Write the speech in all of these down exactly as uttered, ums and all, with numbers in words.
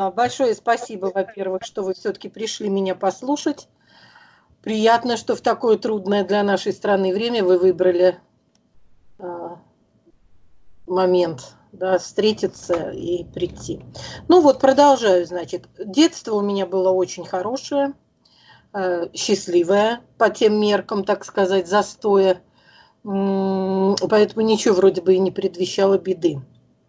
Большое спасибо, во-первых, что вы все-таки пришли меня послушать. Приятно, что в такое трудное для нашей страны время вы выбрали момент, да, встретиться и прийти. Ну вот, продолжаю, значит. Детство у меня было очень хорошее, счастливое, по тем меркам, так сказать, застоя. Поэтому ничего вроде бы и не предвещало беды.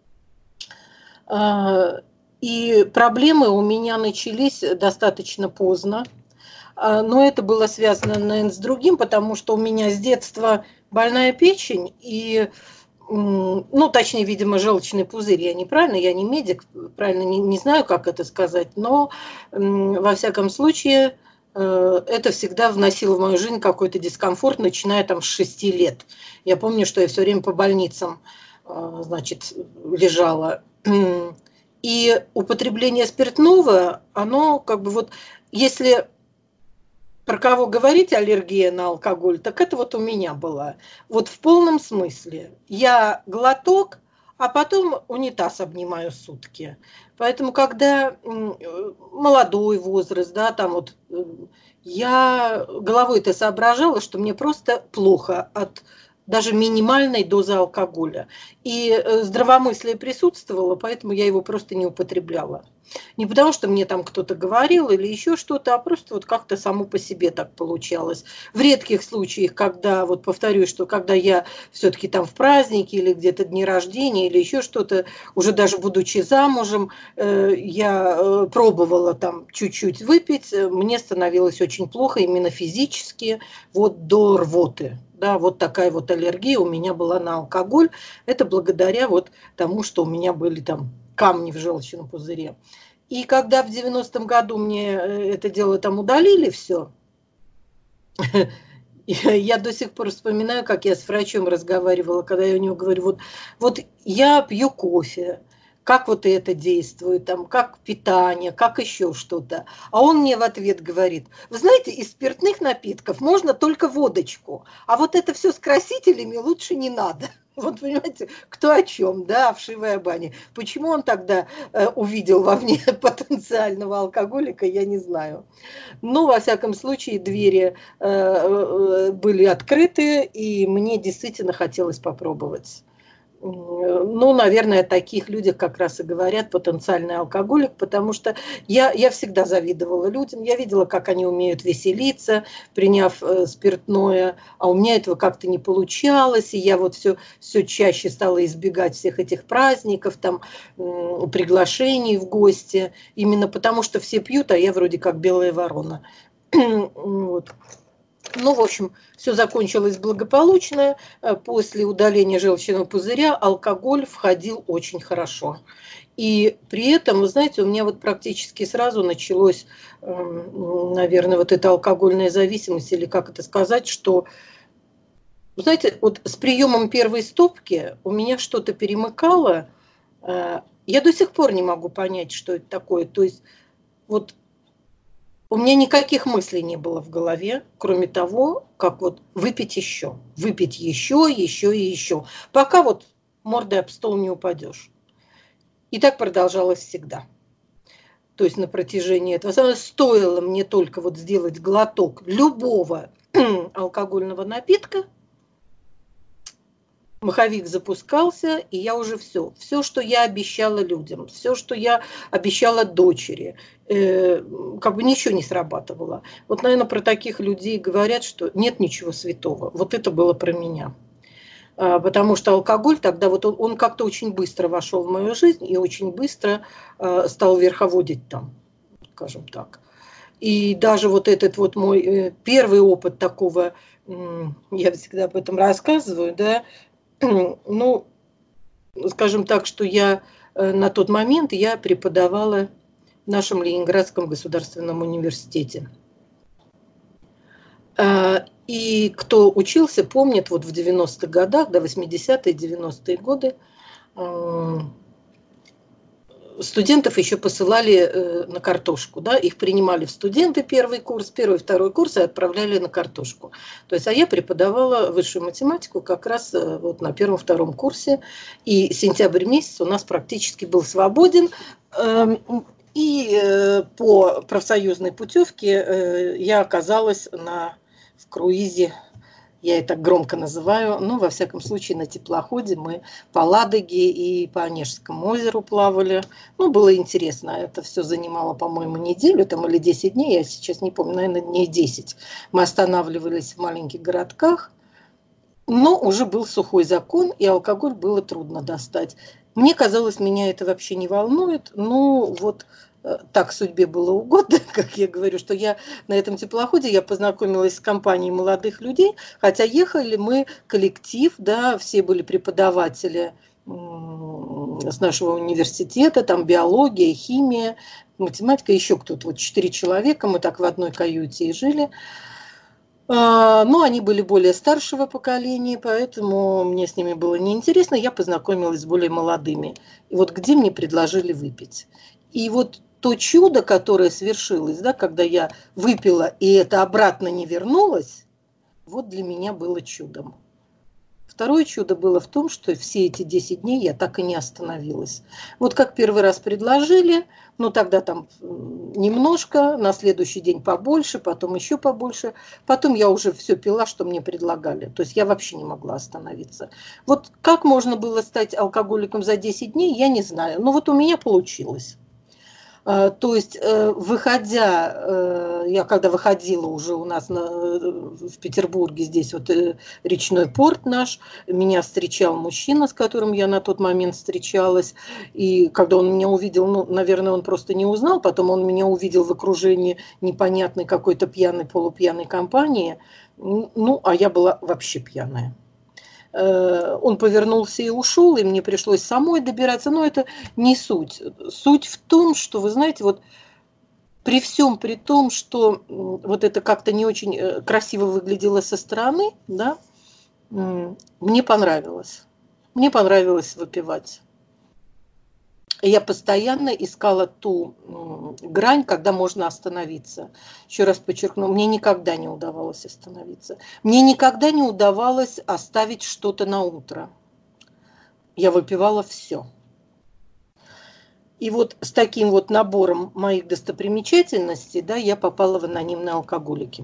И проблемы у меня начались достаточно поздно. Но это было связано, наверное, с другим, потому что у меня с детства больная печень и, ну, точнее, видимо, желчный пузырь. Я неправильно, я не медик, правильно не, не знаю, как это сказать, но во всяком случае это всегда вносило в мою жизнь какой-то дискомфорт, начиная там с шести лет. Я помню, что я все время по больницам, значит, лежала. И употребление спиртного, оно как бы вот, если про кого говорить аллергия на алкоголь, так это вот у меня была. Вот в полном смысле. Я глоток, а потом унитаз обнимаю сутки. Поэтому, когда молодой возраст, да, там вот, я головой-то соображала, что мне просто плохо от даже минимальной дозы алкоголя. И здравомыслие присутствовало, поэтому я его просто не употребляла. Не потому, что мне там кто-то говорил или еще что-то, а просто вот как-то само по себе так получалось. В редких случаях, когда, вот повторюсь, что когда я все-таки там в празднике или где-то дни рождения или еще что-то, уже даже будучи замужем, я пробовала там чуть-чуть выпить, мне становилось очень плохо именно физически, вот до рвоты. Да, вот такая вот аллергия у меня была на алкоголь. Это благодаря вот тому, что у меня были там камни в желчном пузыре. И когда в девяностом году мне это дело там удалили все, я до сих пор вспоминаю, как я с врачом разговаривала, когда я у него говорю, вот, вот я пью кофе, как вот это действует, там, как питание, как еще что-то. А он мне в ответ говорит, вы знаете, из спиртных напитков можно только водочку, а вот это все с красителями лучше не надо. Вот понимаете, кто о чем, да, вшивая баня. Почему он тогда э, увидел во мне потенциального алкоголика, я не знаю. Но, во всяком случае, двери э, э, были открыты, и мне действительно хотелось попробовать. Ну, наверное, о таких людях как раз и говорят потенциальный алкоголик, потому что я, я всегда завидовала людям, я видела, как они умеют веселиться, приняв э, спиртное, а у меня этого как-то не получалось, и я вот все, все чаще стала избегать всех этих праздников, там, э, приглашений в гости, именно потому что все пьют, а я вроде как белая ворона. Вот. Ну, в общем, все закончилось благополучно. После удаления желчного пузыря алкоголь входил очень хорошо. И при этом, вы знаете, у меня вот практически сразу началось, наверное, вот эта алкогольная зависимость, или как это сказать, что, вы знаете, вот с приемом первой стопки у меня что-то перемыкало. Я до сих пор не могу понять, что это такое. То есть вот у меня никаких мыслей не было в голове, кроме того, как вот выпить еще, выпить еще, еще и еще, пока вот мордой об стол не упадешь. И так продолжалось всегда. То есть на протяжении этого стоило мне только вот сделать глоток любого алкогольного напитка, маховик запускался, и я уже все. Все, что я обещала людям, все, что я обещала дочери, э, как бы ничего не срабатывало. Вот, наверное, про таких людей говорят, что нет ничего святого. Вот это было про меня. А, потому что алкоголь тогда, вот он, он как-то очень быстро вошел в мою жизнь и очень быстро э, стал верховодить там, скажем так. И даже вот этот вот мой э, первый опыт такого, э, я всегда об этом рассказываю, да, ну, скажем так, что я на тот момент я преподавала в нашем Ленинградском государственном университете. И кто учился, помнит, вот в девяностых годах, до восьмидесятые, девяностые годы, студентов еще посылали на картошку, да, их принимали в студенты первый курс, первый, второй курс и отправляли на картошку. То есть, а я преподавала высшую математику как раз вот на первом-втором курсе, и сентябрь месяц у нас практически был свободен. И э, по профсоюзной путевке э, я оказалась на, в круизе, я это громко называю, но во всяком случае на теплоходе мы по Ладоге и по Онежскому озеру плавали. Ну, было интересно, это все занимало, по-моему, неделю там, или десять дней, я сейчас не помню, наверное, дней десять. Мы останавливались в маленьких городках, но уже был сухой закон, и алкоголь было трудно достать. Мне казалось, меня это вообще не волнует, но вот э, так судьбе было угодно, как я говорю, что я на этом теплоходе я познакомилась с компанией молодых людей, хотя ехали мы коллектив, да, все были преподаватели с нашего университета, там биология, химия, математика, еще кто-то, вот четыре человека, мы так в одной каюте и жили. Но они были более старшего поколения, поэтому мне с ними было неинтересно. Я познакомилась с более молодыми. И вот где мне предложили выпить. И вот то чудо, которое свершилось, да, когда я выпила, и это обратно не вернулось, вот для меня было чудом. Второе чудо было в том, что все эти десять дней я так и не остановилась. Вот как первый раз предложили, ну тогда там немножко, на следующий день побольше, потом еще побольше. Потом я уже все пила, что мне предлагали. То есть я вообще не могла остановиться. Вот как можно было стать алкоголиком за десять дней, я не знаю. Но вот у меня получилось. То есть, выходя, я когда выходила уже у нас на, в Петербурге, здесь вот речной порт наш, меня встречал мужчина, с которым я на тот момент встречалась, и когда он меня увидел, ну, наверное, он просто не узнал, потом он меня увидел в окружении непонятной какой-то пьяной, полупьяной компании, ну, а я была вообще пьяная. Он повернулся и ушел, и мне пришлось самой добираться. Но это не суть. Суть в том, что, вы знаете, вот при всем при том, что вот это как-то не очень красиво выглядело со стороны, да, мне понравилось. Мне понравилось выпивать. Я постоянно искала ту грань, когда можно остановиться. Еще раз подчеркну, мне никогда не удавалось остановиться. Мне никогда не удавалось оставить что-то на утро. Я выпивала все. И вот с таким вот набором моих достопримечательностей, да, я попала в анонимные алкоголики.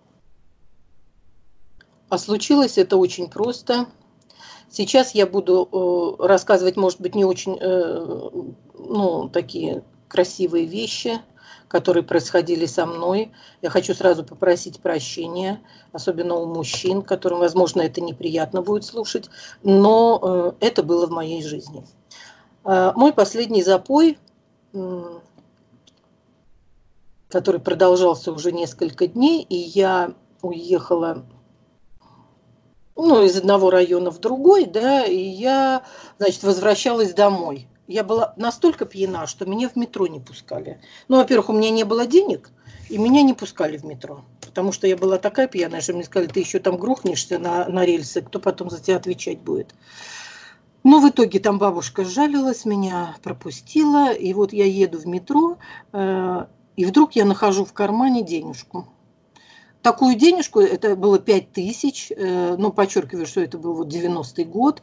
А случилось это очень просто. Сейчас я буду э, рассказывать, может быть, не очень э, ну, такие красивые вещи, которые происходили со мной. Я хочу сразу попросить прощения, особенно у мужчин, которым, возможно, это неприятно будет слушать, но э, это было в моей жизни. Э, мой последний запой, э, который продолжался уже несколько дней, и я уехала, ну, из одного района в другой, да, и я, значит, возвращалась домой. Я была настолько пьяна, что меня в метро не пускали. Ну, во-первых, у меня не было денег, и меня не пускали в метро. Потому что я была такая пьяная, что мне сказали, ты еще там грохнешься на, на рельсы, кто потом за тебя отвечать будет. Но в итоге там бабушка сжалилась, меня пропустила, и вот я еду в метро, э, и вдруг я нахожу в кармане денежку. Такую денежку, это было пять тысяч, ну, подчеркиваю, что это был вот девяностый год,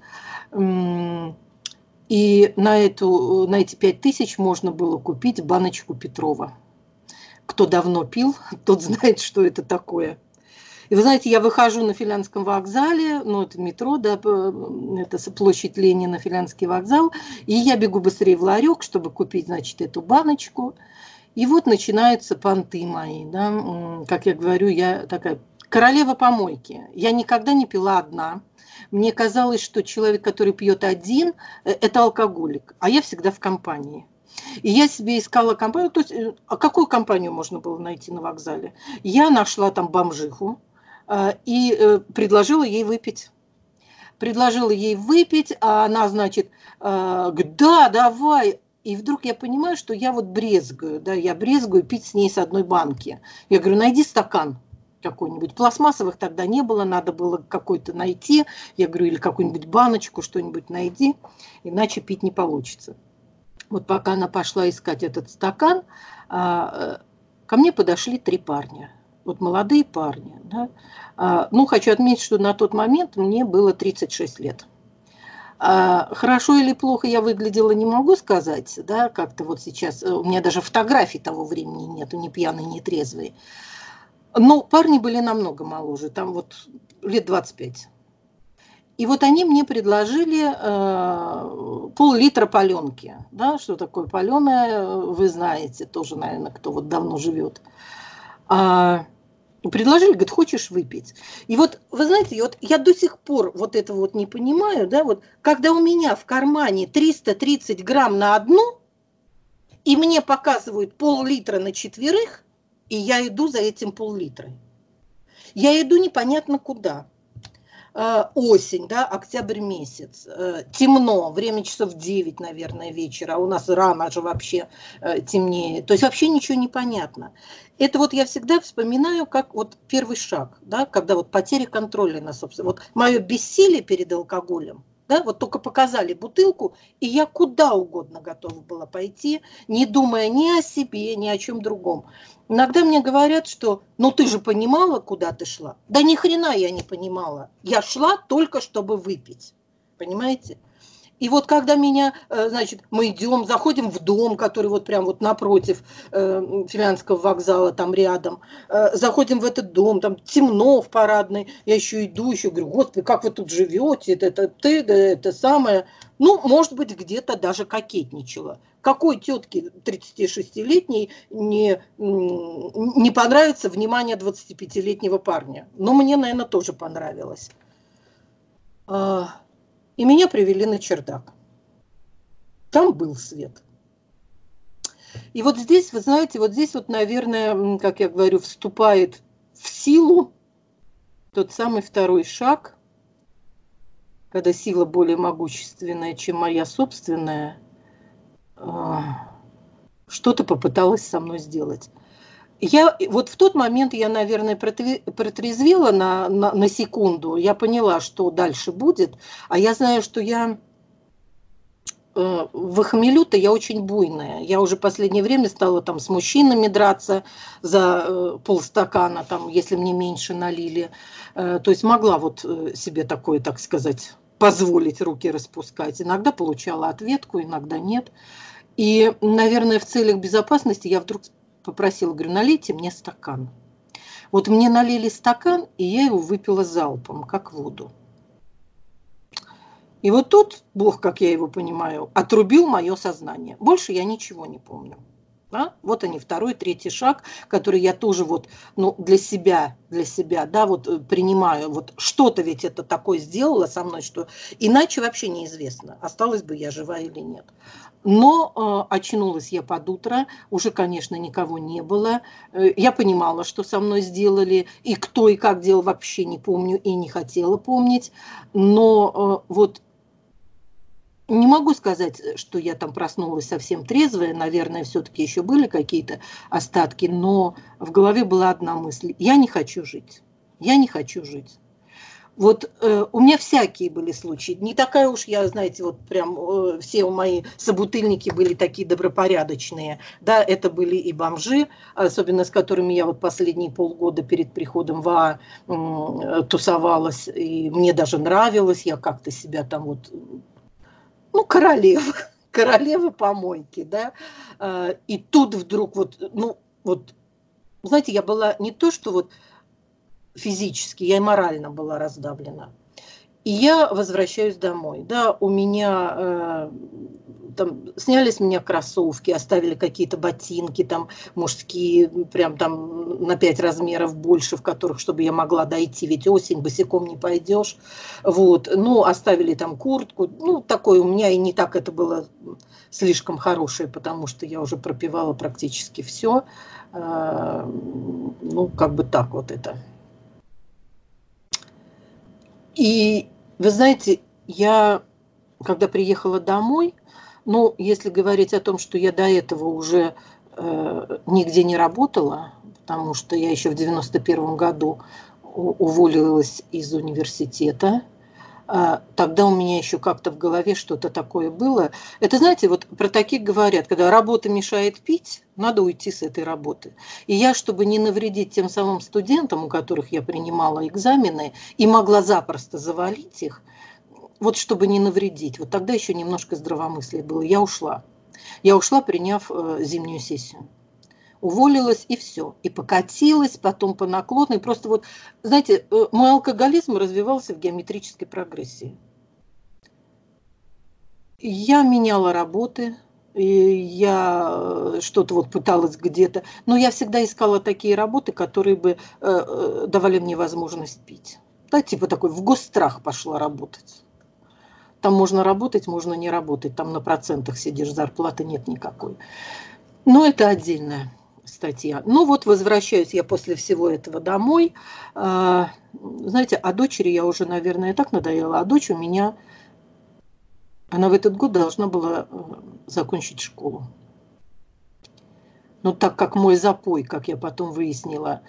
и на, эту, на эти пять тысяч можно было купить баночку Петрова. Кто давно пил, тот знает, что это такое. И вы знаете, я выхожу на Филянском вокзале, ну, это метро, да, это площадь Ленина, Филянский вокзал, и я бегу быстрее в ларек, чтобы купить, значит, эту баночку. И вот начинаются понты мои, да, как я говорю, я такая королева помойки. Я никогда не пила одна. Мне казалось, что человек, который пьет один, это алкоголик, а я всегда в компании. И я себе искала компанию, то есть, а какую компанию можно было найти на вокзале? Я нашла там бомжиху и предложила ей выпить. Предложила ей выпить, а она, значит, да, давай. И вдруг я понимаю, что я вот брезгаю, да, я брезгую пить с ней с одной банки. Я говорю, найди стакан какой-нибудь. Пластмассовых тогда не было, надо было какой-то найти. Я говорю, или какую-нибудь баночку, что-нибудь найди, иначе пить не получится. Вот пока она пошла искать этот стакан, ко мне подошли три парня. Вот молодые парни. Да. Ну, хочу отметить, что на тот момент мне было тридцать шесть лет. А, хорошо или плохо я выглядела, не могу сказать, да, как-то вот сейчас, у меня даже фотографий того времени нету, ни пьяной, ни трезвой. Но парни были намного моложе, там вот лет двадцать пять. И вот они мне предложили э, пол-литра паленки. Да, что такое паленое, вы знаете, тоже, наверное, кто вот давно живет. А, предложили, говорит, хочешь выпить? И вот, вы знаете, вот я до сих пор вот этого вот не понимаю, да, вот, когда у меня в кармане триста тридцать грамм на одну, и мне показывают пол-литра на четверых, и я иду за этим пол-литрой. Я иду непонятно куда. Осень, да, октябрь месяц, темно, время часов девять, наверное, вечера, а у нас рано же вообще темнее, то есть вообще ничего не понятно. Это вот я всегда вспоминаю как вот первый шаг, да, когда вот потеря контроля на собственно, вот мое бессилие перед алкоголем, да, вот только показали бутылку, и я куда угодно готова была пойти, не думая ни о себе, ни о чем другом. Иногда мне говорят, что ну ты же понимала, куда ты шла. Да ни хрена я не понимала. Я шла только, чтобы выпить. Понимаете? И вот когда меня, значит, мы идем, заходим в дом, который вот прям вот напротив э, Финляндского вокзала, там рядом, э, заходим в этот дом, там темно в парадной, я еще иду, еще говорю, господи, как вы тут живете, это, это ты, это самое. Ну, может быть, где-то даже кокетничала. Какой тетке тридцатишестилетней не, не понравится внимание двадцатипятилетнего парня? Но мне, наверное, тоже понравилось. И меня привели на чердак. Там был свет. И вот здесь, вы знаете, вот здесь вот, наверное, как я говорю, вступает в силу тот самый второй шаг, когда сила более могущественная, чем моя собственная, что-то попыталась со мной сделать. Я, вот в тот момент я, наверное, протрезвела на, на, на секунду. Я поняла, что дальше будет. А я знаю, что я э, в хмелю-то я очень буйная. Я уже в последнее время стала там с мужчинами драться за э, полстакана, там, если мне меньше налили. Э, то есть могла вот себе такое, так сказать, позволить руки распускать. Иногда получала ответку, иногда нет. И, наверное, в целях безопасности я вдруг попросила, говорю, налейте мне стакан. Вот мне налили стакан, и я его выпила залпом, как воду. И вот тут, Бог, как я его понимаю, отрубил мое сознание. Больше я ничего не помню. Да? Вот они, второй, третий шаг, который я тоже вот, ну, для себя, для себя, да, вот принимаю. Вот что-то ведь это такое сделало со мной, что иначе вообще неизвестно, осталась бы я жива или нет. Но э, очнулась я под утро, уже, конечно, никого не было. Э, я понимала, что со мной сделали, и кто и как делал, вообще не помню и не хотела помнить. Но э, вот не могу сказать, что я там проснулась совсем трезвая, наверное, все-таки еще были какие-то остатки, но в голове была одна мысль: я не хочу жить, я не хочу жить. Вот э, у меня всякие были случаи. Не такая уж я, знаете, вот прям э, все мои собутыльники были такие добропорядочные. Да, это были и бомжи, особенно с которыми я вот последние полгода перед приходом в АА э, тусовалась. И мне даже нравилось, я как-то себя там вот, ну, королева, королева помойки, да. Э, и тут вдруг вот, ну, вот, знаете, я была не то, что вот физически, я и морально была раздавлена. И я возвращаюсь домой. Да, у меня э, там сняли с меня кроссовки, оставили какие-то ботинки там мужские, прям там на пять размеров больше, в которых, чтобы я могла дойти, ведь осень, босиком не пойдешь. Вот, ну, оставили там куртку, ну, такое у меня и не так это было слишком хорошее, потому что я уже пропивала практически все. Э, ну, как бы так вот это. И вы знаете, я, когда приехала домой, ну, если говорить о том, что я до этого уже э, нигде не работала, потому что я еще в девяносто первом году уволилась из университета, э, тогда у меня еще как-то в голове что-то такое было. Это, знаете, вот про таких говорят, когда работа мешает пить, надо уйти с этой работы. И я, чтобы не навредить тем самым студентам, у которых я принимала экзамены, и могла запросто завалить их, вот чтобы не навредить, вот тогда еще немножко здравомыслия было, я ушла. Я ушла, приняв э, зимнюю сессию. Уволилась и все. И покатилась потом по наклонной. Просто вот, знаете, э, мой алкоголизм развивался в геометрической прогрессии. Я меняла работы, и я что-то вот пыталась где-то, но я всегда искала такие работы, которые бы э, э, давали мне возможность пить. Да, типа такой, в госстрах пошла работать. Там можно работать, можно не работать, там на процентах сидишь, зарплаты нет никакой. Но это отдельная статья. Ну вот возвращаюсь я после всего этого домой. А, знаете, а дочери я уже, наверное, так надоела, а дочь у меня... Она в этот год должна была закончить школу. Но так как мой запой, как я потом выяснила,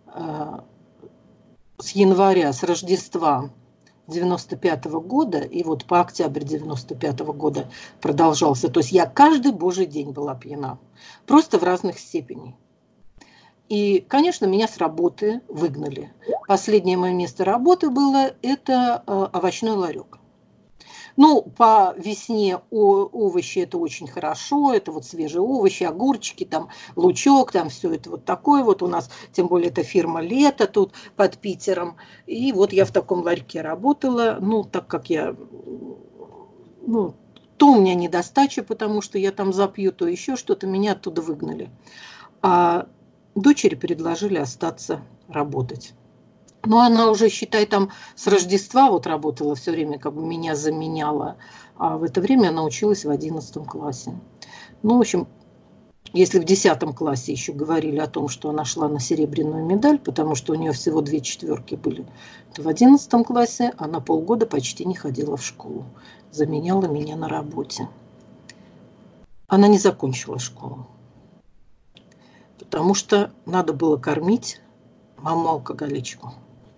с января, с Рождества девяносто пятого года, и вот по октябрь девяносто пятого года продолжался, то есть я каждый божий день была пьяна, просто в разных степенях. И, конечно, меня с работы выгнали. Последнее мое место работы было, это овощной ларек. Ну, по весне овощи это очень хорошо, это вот свежие овощи, огурчики, там лучок, там все это вот такое вот у нас, тем более это фирма «Лето» тут под Питером. И вот я в таком ларьке работала, ну, так как я, ну, то у меня недостача, потому что я там запью, то еще что-то, меня оттуда выгнали. А дочери предложили остаться работать. Но она уже, считай, там с Рождества вот работала все время, как бы меня заменяла. А в это время она училась в одиннадцатом классе. Ну, в общем, если в десятом классе еще говорили о том, что она шла на серебряную медаль, потому что у нее всего две четверки были, то в одиннадцатом классе она полгода почти не ходила в школу. Заменяла меня на работе. Она не закончила школу. Потому что надо было кормить маму-алкоголичку.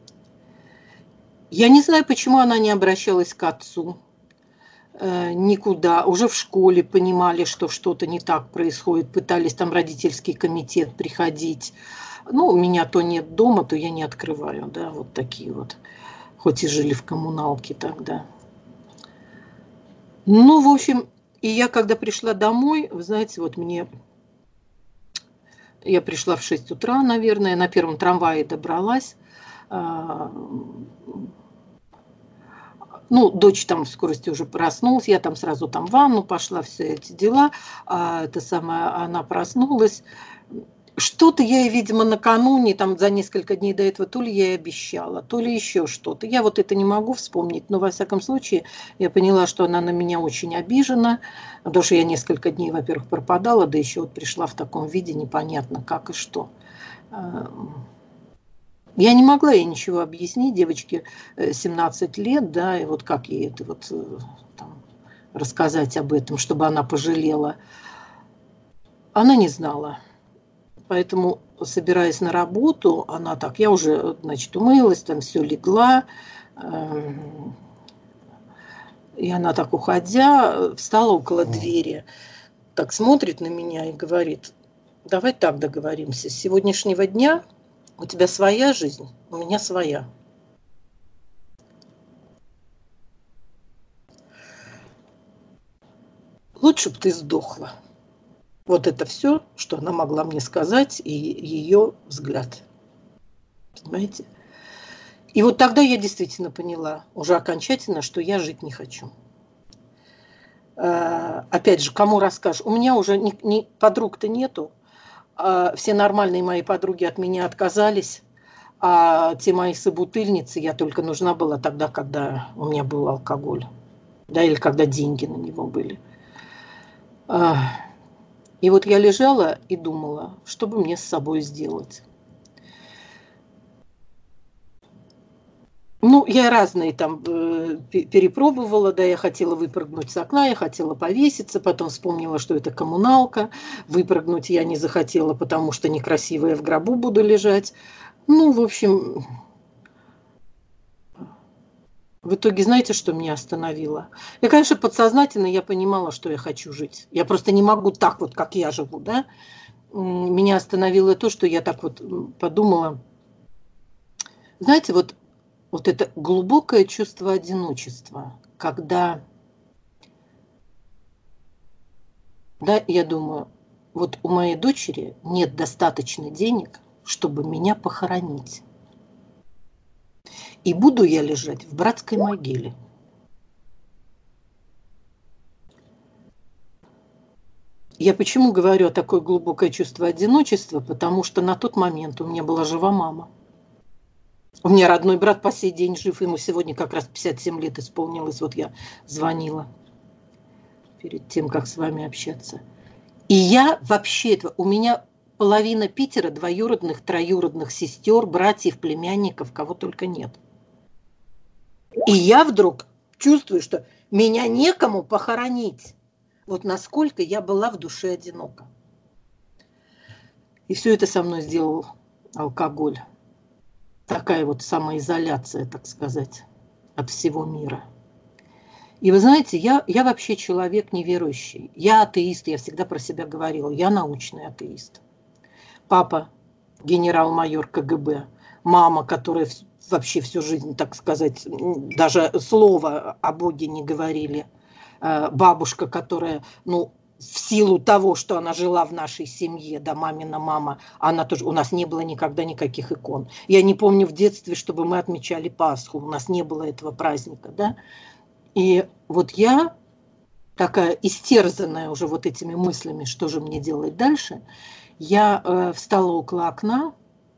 Я не знаю, почему она не обращалась к отцу э, никуда. Уже в школе понимали, что что-то не так происходит. Пытались там родительский комитет приходить. Ну, у меня то нет дома, то я не открываю. Да, вот такие вот. Хоть и жили в коммуналке тогда. Ну, в общем, и я когда пришла домой, вы знаете, вот мне... Я пришла в шесть утра, наверное, на первом трамвае добралась. Ну, дочь там в скорости уже проснулась, я там сразу там в ванну пошла, все эти дела. А это самое, она проснулась. Что-то я ей, видимо, накануне, там за несколько дней до этого, то ли я ей обещала, то ли еще что-то. Я вот это не могу вспомнить, но во всяком случае я поняла, что она на меня очень обижена, потому что я несколько дней, во-первых, пропадала, да еще вот пришла в таком виде, непонятно как и что. Я не могла ей ничего объяснить, девочке семнадцать лет, да, и вот как ей это вот там, рассказать об этом, чтобы она пожалела. Она не знала. Поэтому, собираясь на работу, она так, я уже, значит, умылась, там все легла, и она так, уходя, встала около двери, так смотрит на меня и говорит: давай так договоримся, с сегодняшнего дня у тебя своя жизнь, у меня своя. Лучше бы ты сдохла. Вот это все, что она могла мне сказать, и ее взгляд. Понимаете? И вот тогда я действительно поняла уже окончательно, что я жить не хочу. Опять же, кому расскажешь? У меня уже ни, ни, подруг-то нету. Все нормальные мои подруги от меня отказались. А те мои собутыльницы, я только нужна была тогда, когда у меня был алкоголь. Да, или когда деньги на него были. И вот я лежала и думала, что бы мне с собой сделать. Ну, я разные там перепробовала, да, я хотела выпрыгнуть с окна, я хотела повеситься, потом вспомнила, что это коммуналка, выпрыгнуть я не захотела, потому что некрасиво я в гробу буду лежать. Ну, в общем, в итоге, знаете, что меня остановило? Я, конечно, подсознательно я понимала, что я хочу жить. Я просто не могу так вот, как я живу, да. Меня остановило то, что я так вот подумала. Знаете, вот, вот это глубокое чувство одиночества, когда, да, я думаю, вот у моей дочери нет достаточно денег, чтобы меня похоронить. И буду я лежать в братской могиле. Я почему говорю о такое глубокое чувство одиночества? Потому что на тот момент у меня была жива мама. У меня родной брат по сей день жив, ему сегодня как раз пятьдесят семь лет исполнилось. Вот я звонила перед тем, как с вами общаться. И я вообще этого... У меня половина Питера двоюродных, троюродных сестер, братьев, племянников, кого только нет. И я вдруг чувствую, что меня некому похоронить. Вот насколько я была в душе одинока. И все это со мной сделал алкоголь. Такая вот самоизоляция, так сказать, от всего мира. И вы знаете, я, я вообще человек неверующий. Я атеист, я всегда про себя говорила. Я научный атеист. Папа генерал-майор ка гэ бэ. Мама, которая вообще всю жизнь, так сказать, даже слова о Боге не говорили. Бабушка, которая, ну, в силу того, что она жила в нашей семье, да, мамина мама, она тоже, у нас не было никогда никаких икон. Я не помню в детстве, чтобы мы отмечали Пасху, у нас не было этого праздника, да. И вот я, такая истерзанная уже вот этими мыслями, что же мне делать дальше, я э, встала около окна.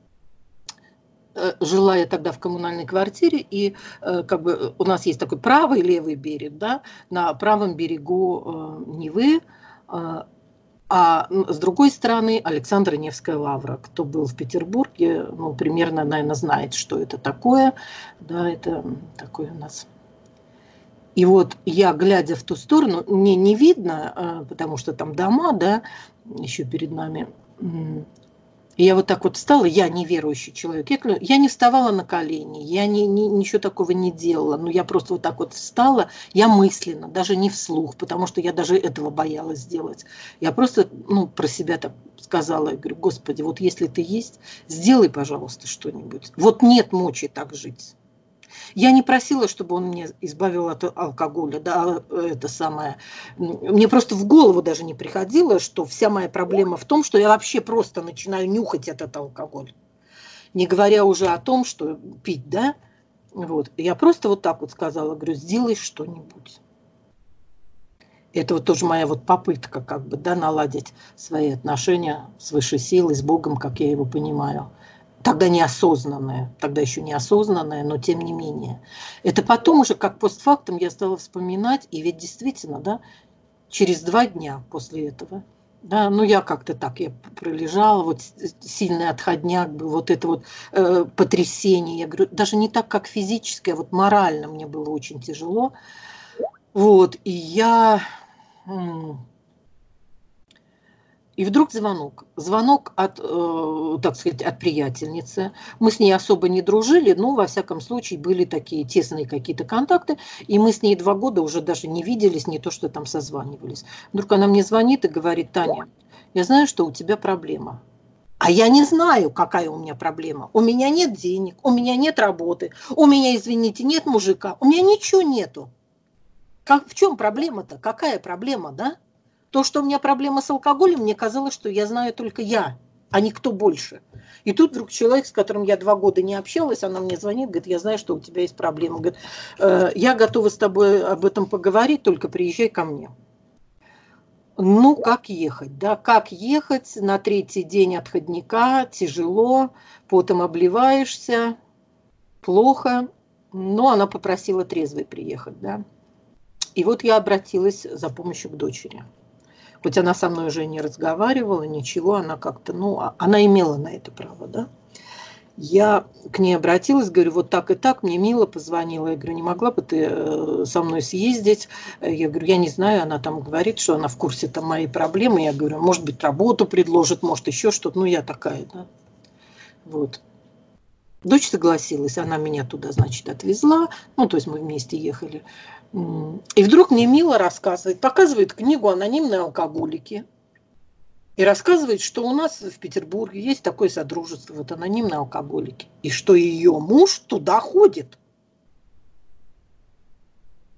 Жила я тогда в коммунальной квартире, и э, как бы у нас есть такой правый и левый берег, да, на правом берегу э, Невы, э, а с другой стороны Александра Невская лавра. Кто был в Петербурге, ну, примерно, наверное, знает, что это такое, да, это такой у нас. И вот я, глядя в ту сторону, мне не видно, э, потому что там дома, да, еще перед нами. И я вот так вот встала, я неверующий человек, я, я не вставала на колени, я не, не, ничего такого не делала, но я просто вот так вот встала, я мысленно, даже не вслух, потому что я даже этого боялась сделать. Я просто, ну, про себя так сказала, я говорю, Господи, вот если ты есть, сделай, пожалуйста, что-нибудь. Вот нет мочи так жить. Я не просила, чтобы он меня избавил от алкоголя, да, это самое. Мне просто в голову даже не приходило, что вся моя проблема в том, что я вообще просто начинаю нюхать этот алкоголь. Не говоря уже о том, что пить, да. Вот. Я просто вот так вот сказала, говорю, сделай что-нибудь. Это вот тоже моя вот попытка, как бы, да, наладить свои отношения с высшей силой, с Богом, как я его понимаю. Тогда неосознанное, тогда еще неосознанное, но тем не менее. Это потом уже, как постфактум, я стала вспоминать, и ведь действительно, да, через два дня после этого, да, ну я как-то так, я пролежала, вот сильный отходняк был, вот это вот э, потрясение, я говорю, даже не так, как физически, а вот морально мне было очень тяжело, вот, и я... И вдруг звонок. Звонок от, э, так сказать, от приятельницы. Мы с ней особо не дружили, но, во всяком случае, были такие тесные какие-то контакты. И мы с ней два года уже даже не виделись, не то, что там созванивались. Вдруг она мне звонит и говорит, Таня, я знаю, что у тебя проблема. А я не знаю, какая у меня проблема. У меня нет денег, у меня нет работы, у меня, извините, нет мужика, у меня ничего нету. Как, в чем проблема-то? Какая проблема, да? То, что у меня проблема с алкоголем, мне казалось, что я знаю только я, а никто больше. И тут вдруг человек, с которым я два года не общалась, она мне звонит, говорит, я знаю, что у тебя есть проблема. Говорит, э, я готова с тобой об этом поговорить, только приезжай ко мне. Ну, как ехать, да, как ехать на третий день отходника, тяжело, потом обливаешься, плохо. Но она попросила трезвой приехать, да. И вот я обратилась за помощью к дочери. Хоть она со мной уже не разговаривала, ничего, она как-то, ну, она имела на это право, да. Я к ней обратилась, говорю, вот так и так, мне Мила позвонила, я говорю, не могла бы ты со мной съездить? Я говорю, я не знаю, она там говорит, что она в курсе там моей проблемы, я говорю, может быть, работу предложит, может, еще что-то, ну, я такая, да. Вот. Дочь согласилась, она меня туда, значит, отвезла, ну, то есть мы вместе ехали. И вдруг мне Мила рассказывает, показывает книгу «Анонимные алкоголики». И рассказывает, что у нас в Петербурге есть такое содружество, вот анонимные алкоголики. И что ее муж туда ходит.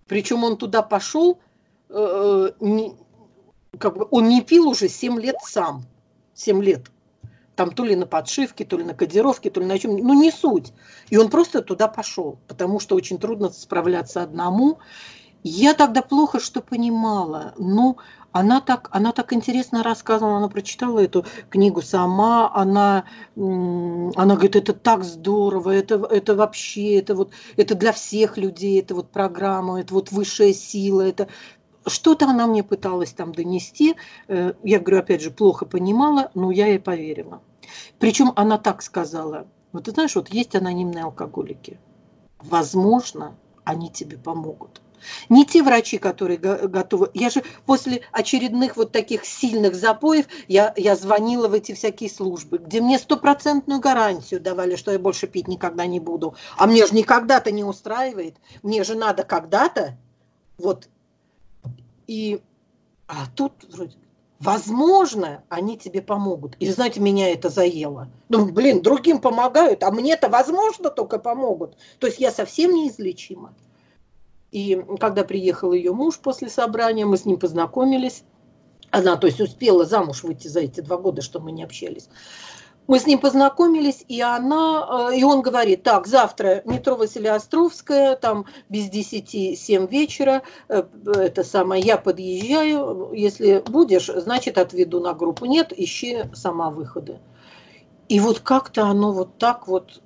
Причем он туда пошел, э, не, как бы он не пил уже семь лет сам. семь лет. Там то ли на подшивке, то ли на кодировке, то ли на чем. Ну, не суть. И он просто туда пошел, потому что очень трудно справляться одному. Я тогда плохо что понимала. Ну, она так, она так интересно рассказывала, она прочитала эту книгу сама, она, она говорит, это так здорово, это, это вообще, это вот, это для всех людей, это вот программа, это вот высшая сила, это... Что-то она мне пыталась там донести. Я говорю, опять же, плохо понимала, но я ей поверила. Причем она так сказала, вот ты знаешь, вот есть анонимные алкоголики. Возможно, они тебе помогут. Не те врачи, которые готовы. Я же после очередных вот таких сильных запоев я, я звонила в эти всякие службы, где мне стопроцентную гарантию давали, что я больше пить никогда не буду. А мне же никогда-то не устраивает. Мне же надо когда-то. Вот. И а тут вроде, возможно, они тебе помогут. И, знаете, меня это заело. Ну, блин, другим помогают, а мне-то, возможно, только помогут. То есть я совсем неизлечима. И когда приехал ее муж после собрания, мы с ним познакомились. Она, то есть, успела замуж выйти за эти два года, что мы не общались. Мы с ним познакомились, и она, и он говорит, так, завтра метро Василеостровская, там без десяти семь вечера, это самое, я подъезжаю, если будешь, значит, отведу на группу, нет, ищи сама выходы. И вот как-то оно вот так вот,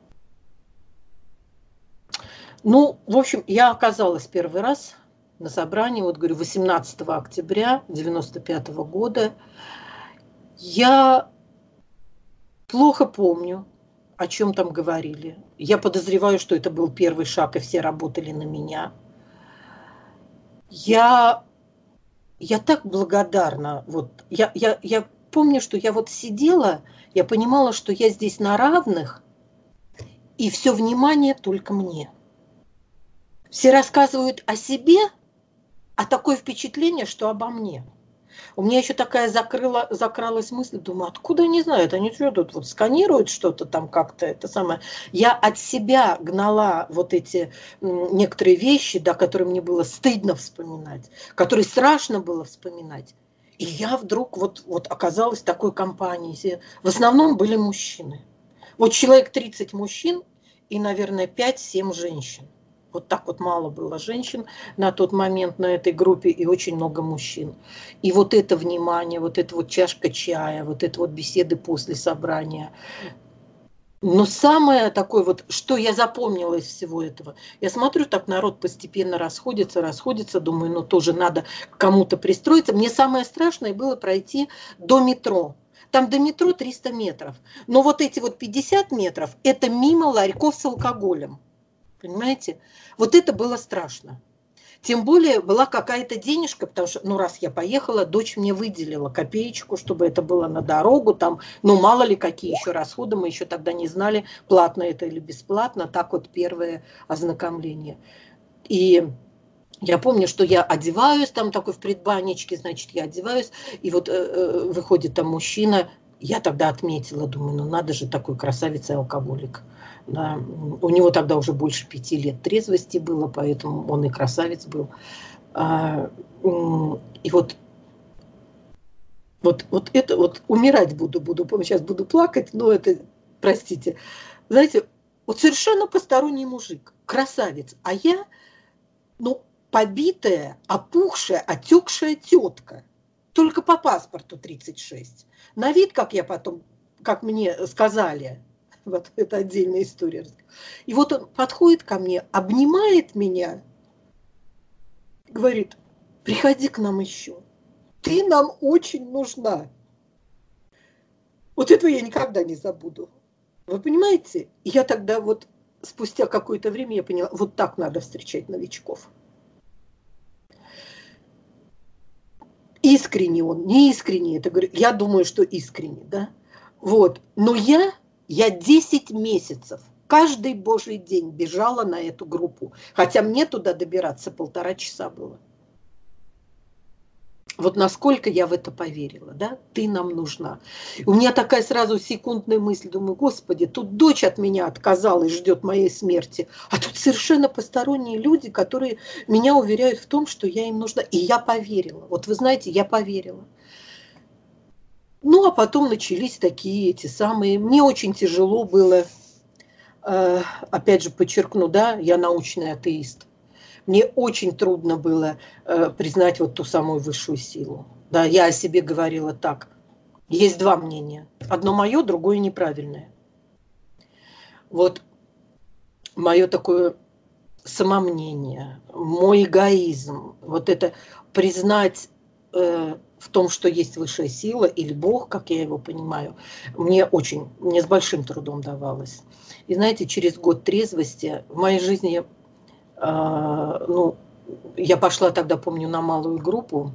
ну, в общем, я оказалась первый раз на собрании, вот говорю, восемнадцатого октября девяносто пятого года, я... Плохо помню, о чем там говорили. Я подозреваю, что это был первый шаг, и все работали на меня. Я, я так благодарна. Вот, я, я, я помню, что я вот сидела, я понимала, что я здесь на равных, и все внимание только мне. Все рассказывают о себе, а такое впечатление, что обо мне. У меня еще такая закрыла, закралась мысль, думаю, откуда они знают? Они что тут вот сканируют что-то там как-то, это самое. Я от себя гнала вот эти некоторые вещи, да, которые мне было стыдно вспоминать, которые страшно было вспоминать. И я вдруг вот, вот оказалась в такой компании. В основном были мужчины. Вот человек тридцать мужчин и, наверное, пять-семь женщин. Вот так вот мало было женщин на тот момент на этой группе и очень много мужчин. И вот это внимание, вот эта вот чашка чая, вот это вот беседы после собрания. Но самое такое вот, что я запомнила из всего этого, я смотрю, так народ постепенно расходится, расходится, думаю, ну тоже надо к кому-то пристроиться. Мне самое страшное было пройти до метро. Там до метро триста метров. Но вот эти вот пятьдесят метров, это мимо ларьков с алкоголем. Понимаете? Вот это было страшно. Тем более была какая-то денежка, потому что, ну, раз я поехала, дочь мне выделила копеечку, чтобы это было на дорогу, там, ну, мало ли какие еще расходы, мы еще тогда не знали, платно это или бесплатно, так вот первое ознакомление. И я помню, что я одеваюсь, там такой в предбанничке, значит, я одеваюсь, и вот э, выходит там мужчина, я тогда отметила, думаю, ну, надо же, такой красавец и алкоголик. Да. У него тогда уже больше пяти лет трезвости было, поэтому он и красавец был. А, и вот, вот, вот это вот умирать буду, буду, сейчас буду плакать, но это, простите. Знаете, вот совершенно посторонний мужик, красавец, а я, ну, побитая, опухшая, отекшая тетка. Только по паспорту тридцать шесть. На вид, как я потом, как мне сказали, вот это отдельная история. И вот он подходит ко мне, обнимает меня, говорит, приходи к нам еще. Ты нам очень нужна. Вот этого я никогда не забуду. Вы понимаете? И я тогда вот спустя какое-то время я поняла, вот так надо встречать новичков. Искренне он, не искренне, это говорю, я думаю, что искренне, да. Вот, но я, я десять месяцев, каждый божий день бежала на эту группу, хотя мне туда добираться полтора часа было. Вот насколько я в это поверила, да, ты нам нужна. У меня такая сразу секундная мысль, думаю, господи, тут дочь от меня отказалась, ждет моей смерти, а тут совершенно посторонние люди, которые меня уверяют в том, что я им нужна. И я поверила. Вот вы знаете, я поверила. Ну, а потом начались такие эти самые... Мне очень тяжело было, э, опять же подчеркну, да, я научный атеист. Мне очень трудно было э, признать вот ту самую высшую силу. Да, я о себе говорила так. Есть два мнения. Одно мое, другое неправильное. Вот мое такое самомнение, мой эгоизм, вот это признать э, в том, что есть высшая сила или Бог, как я его понимаю, мне очень, мне с большим трудом давалось. И знаете, через год трезвости в моей жизни, э, ну, я пошла тогда, помню, на малую группу,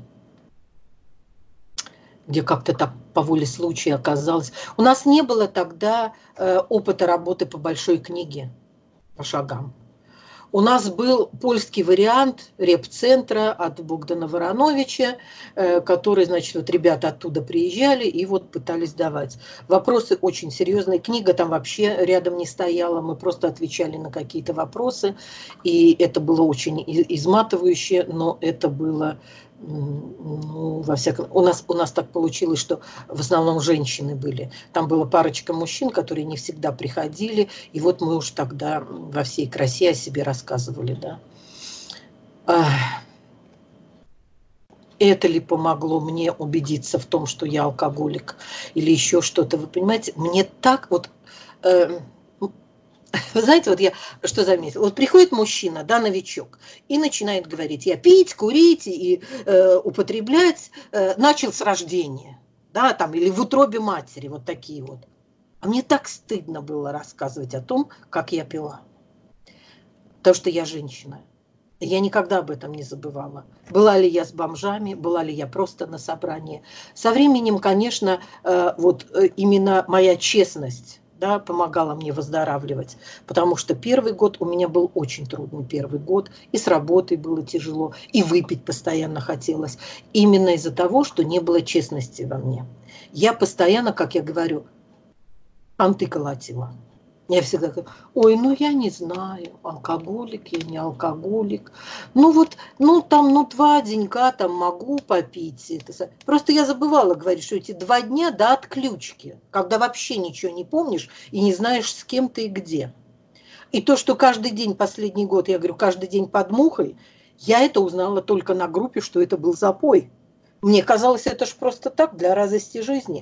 где как-то так по воле случая оказалось. У нас не было тогда э, опыта работы по большой книге, по шагам. У нас был польский вариант репцентра от Богдана Вороновича, э, который, значит, вот ребята оттуда приезжали и вот пытались давать. Вопросы очень серьезные. Книга там вообще рядом не стояла, мы просто отвечали на какие-то вопросы. И это было очень изматывающе, но это было... Ну, во всяком... у, нас, у нас так получилось, что в основном женщины были. Там была парочка мужчин, которые не всегда приходили. И вот мы уж тогда во всей красе о себе рассказывали. Да. Это ли помогло мне убедиться в том, что я алкоголик или еще что-то? Вы понимаете, мне так вот... Э, Вы знаете, вот я что заметила? Вот приходит мужчина, да, новичок, и начинает говорить, я пить, курить и э, употреблять э, начал с рождения, да, там, или в утробе матери, вот такие вот. А мне так стыдно было рассказывать о том, как я пила. Потому что я женщина. Я никогда об этом не забывала. Была ли я с бомжами, была ли я просто на собрании. Со временем, конечно, э, вот э, именно моя честность, да, помогала мне выздоравливать, потому что первый год у меня был очень трудный первый год, и с работой было тяжело, и выпить постоянно хотелось, именно из-за того, что не было честности во мне. Я постоянно, как я говорю, понты колотила. Я всегда говорю, ой, ну я не знаю, алкоголик я, не алкоголик. Ну вот, ну там, ну два денька там могу попить. Это... Просто я забывала говорить, что эти два дня до отключки, когда вообще ничего не помнишь и не знаешь, с кем ты и где. И то, что каждый день, последний год, я говорю, каждый день под мухой, я это узнала только на группе, что это был запой. Мне казалось, это ж просто так, для радости жизни.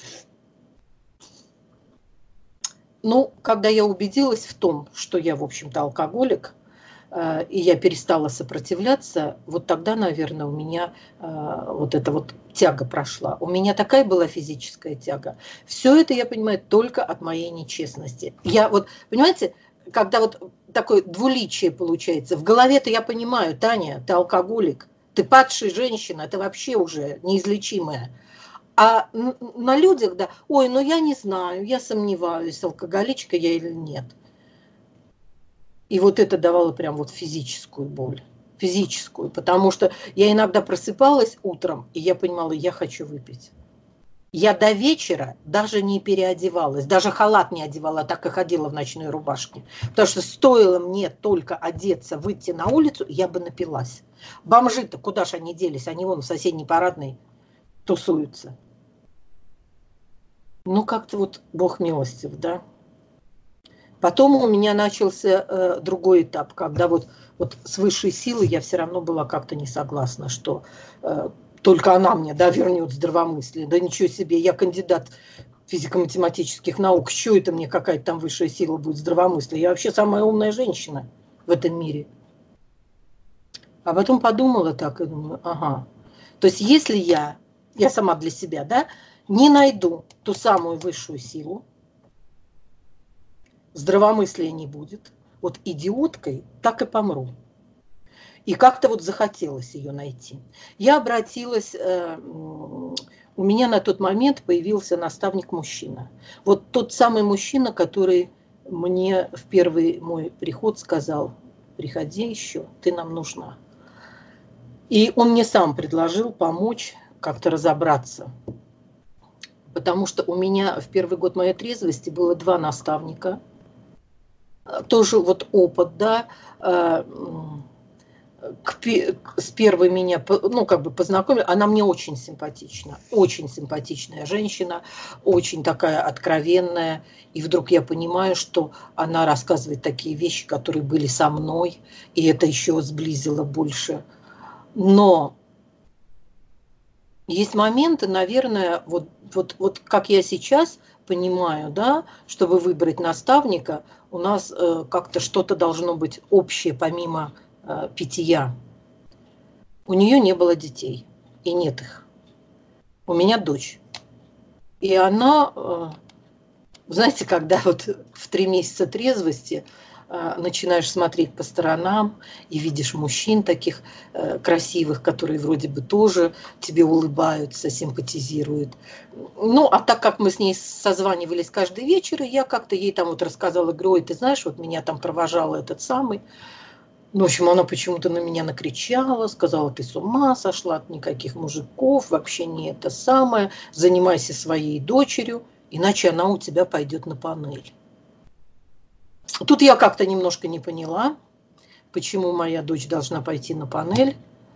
Ну, когда я убедилась в том, что я, в общем-то, алкоголик, э, и я перестала сопротивляться, вот тогда, наверное, у меня э, вот эта вот тяга прошла. У меня такая была физическая тяга. Все это, я понимаю, только от моей нечестности. Я вот, понимаете, когда вот такое двуличие получается, в голове-то я понимаю, Таня, ты алкоголик, ты падшая женщина, это вообще уже неизлечимая. А на людях, да, ой, ну я не знаю, я сомневаюсь, алкоголичка я или нет. И вот это давало прям вот физическую боль, физическую, потому что я иногда просыпалась утром, и я понимала, я хочу выпить. Я до вечера даже не переодевалась, даже халат не одевала, так и ходила в ночной рубашке. Потому что стоило мне только одеться, выйти на улицу, я бы напилась. Бомжи-то куда же они делись? Они вон в соседней парадной тусуются. Ну, как-то вот Бог милостив, да. Потом у меня начался э, другой этап, когда вот, вот с высшей силой я все равно была как-то не согласна, что э, только она мне, да, вернет здравомыслие. Да ничего себе, я кандидат физико-математических наук, что это мне какая-то там высшая сила будет здравомыслие? Я вообще самая умная женщина в этом мире. А потом подумала так и думаю, ага. То есть если я, я сама для себя, да, не найду ту самую высшую силу, здравомыслия не будет, вот идиоткой так и помру. И как-то вот захотелось ее найти. Я обратилась, э, у меня на тот момент появился наставник-мужчина. Вот тот самый мужчина, который мне в первый мой приход сказал, приходи еще, ты нам нужна. И он мне сам предложил помочь как-то разобраться. Потому что у меня в первый год моей трезвости было два наставника. Тоже вот опыт, да. С первой меня, ну, как бы познакомили. Она мне очень симпатична. Очень симпатичная женщина. Очень такая откровенная. И вдруг я понимаю, что она рассказывает такие вещи, которые были со мной. И это еще сблизило больше. Но есть моменты, наверное, вот, вот, вот как я сейчас понимаю, да, чтобы выбрать наставника, у нас э, как-то что-то должно быть общее, помимо э, питья. У нее не было детей, и нет их. У меня дочь. И она, э, знаете, когда вот в три месяца трезвости начинаешь смотреть по сторонам и видишь мужчин таких э, красивых, которые вроде бы тоже тебе улыбаются, симпатизируют. Ну, а так как мы с ней созванивались каждый вечер, и я как-то ей там вот рассказала, говорю, ой, ты знаешь, вот меня там провожал этот самый. Ну, в общем, она почему-то на меня накричала, сказала, ты с ума сошла от никаких мужиков, вообще не это самое, занимайся своей дочерью, иначе она у тебя пойдет на панель. Тут я как-то немножко не поняла, почему моя дочь должна пойти на панель.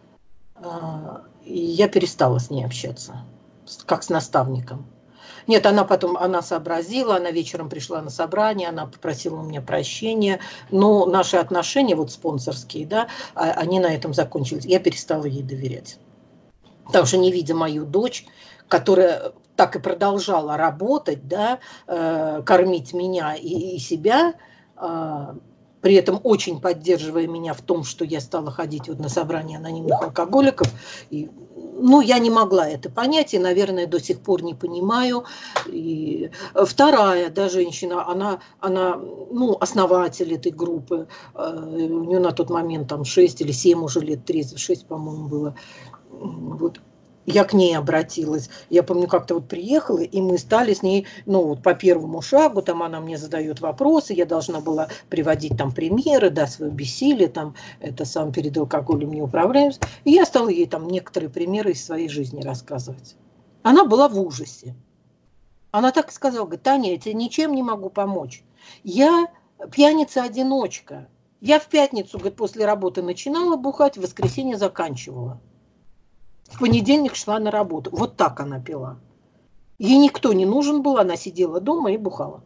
И я перестала с ней общаться, как с наставником. Нет, она потом, она сообразила, она вечером пришла на собрание, она попросила у меня прощения, но наши отношения, вот спонсорские, да, они на этом закончились. Я перестала ей доверять. Потому что, не видя мою дочь, которая так и продолжала работать, да, кормить меня и себя, при этом очень поддерживая меня в том, что я стала ходить вот на собрания анонимных алкоголиков. И, ну, я не могла это понять, и, наверное, до сих пор не понимаю. И вторая, да, женщина, она, она, ну, основатель этой группы. У нее на тот момент там шесть или семь уже лет, тридцать шесть, по-моему, было. Вот. Я к ней обратилась. Я помню, как-то вот приехала, и мы стали с ней, ну, вот по первому шагу, там она мне задает вопросы, я должна была приводить там примеры, да, свое бессилие, там, это сам перед алкоголем не управляемся. И я стала ей там некоторые примеры из своей жизни рассказывать. Она была в ужасе. Она так и сказала, говорит, Таня, я тебе ничем не могу помочь. Я пьяница-одиночка. Я в пятницу, говорит, после работы начинала бухать, в воскресенье заканчивала. В понедельник шла на работу. Вот так она пила. Ей никто не нужен был, она сидела дома и бухала.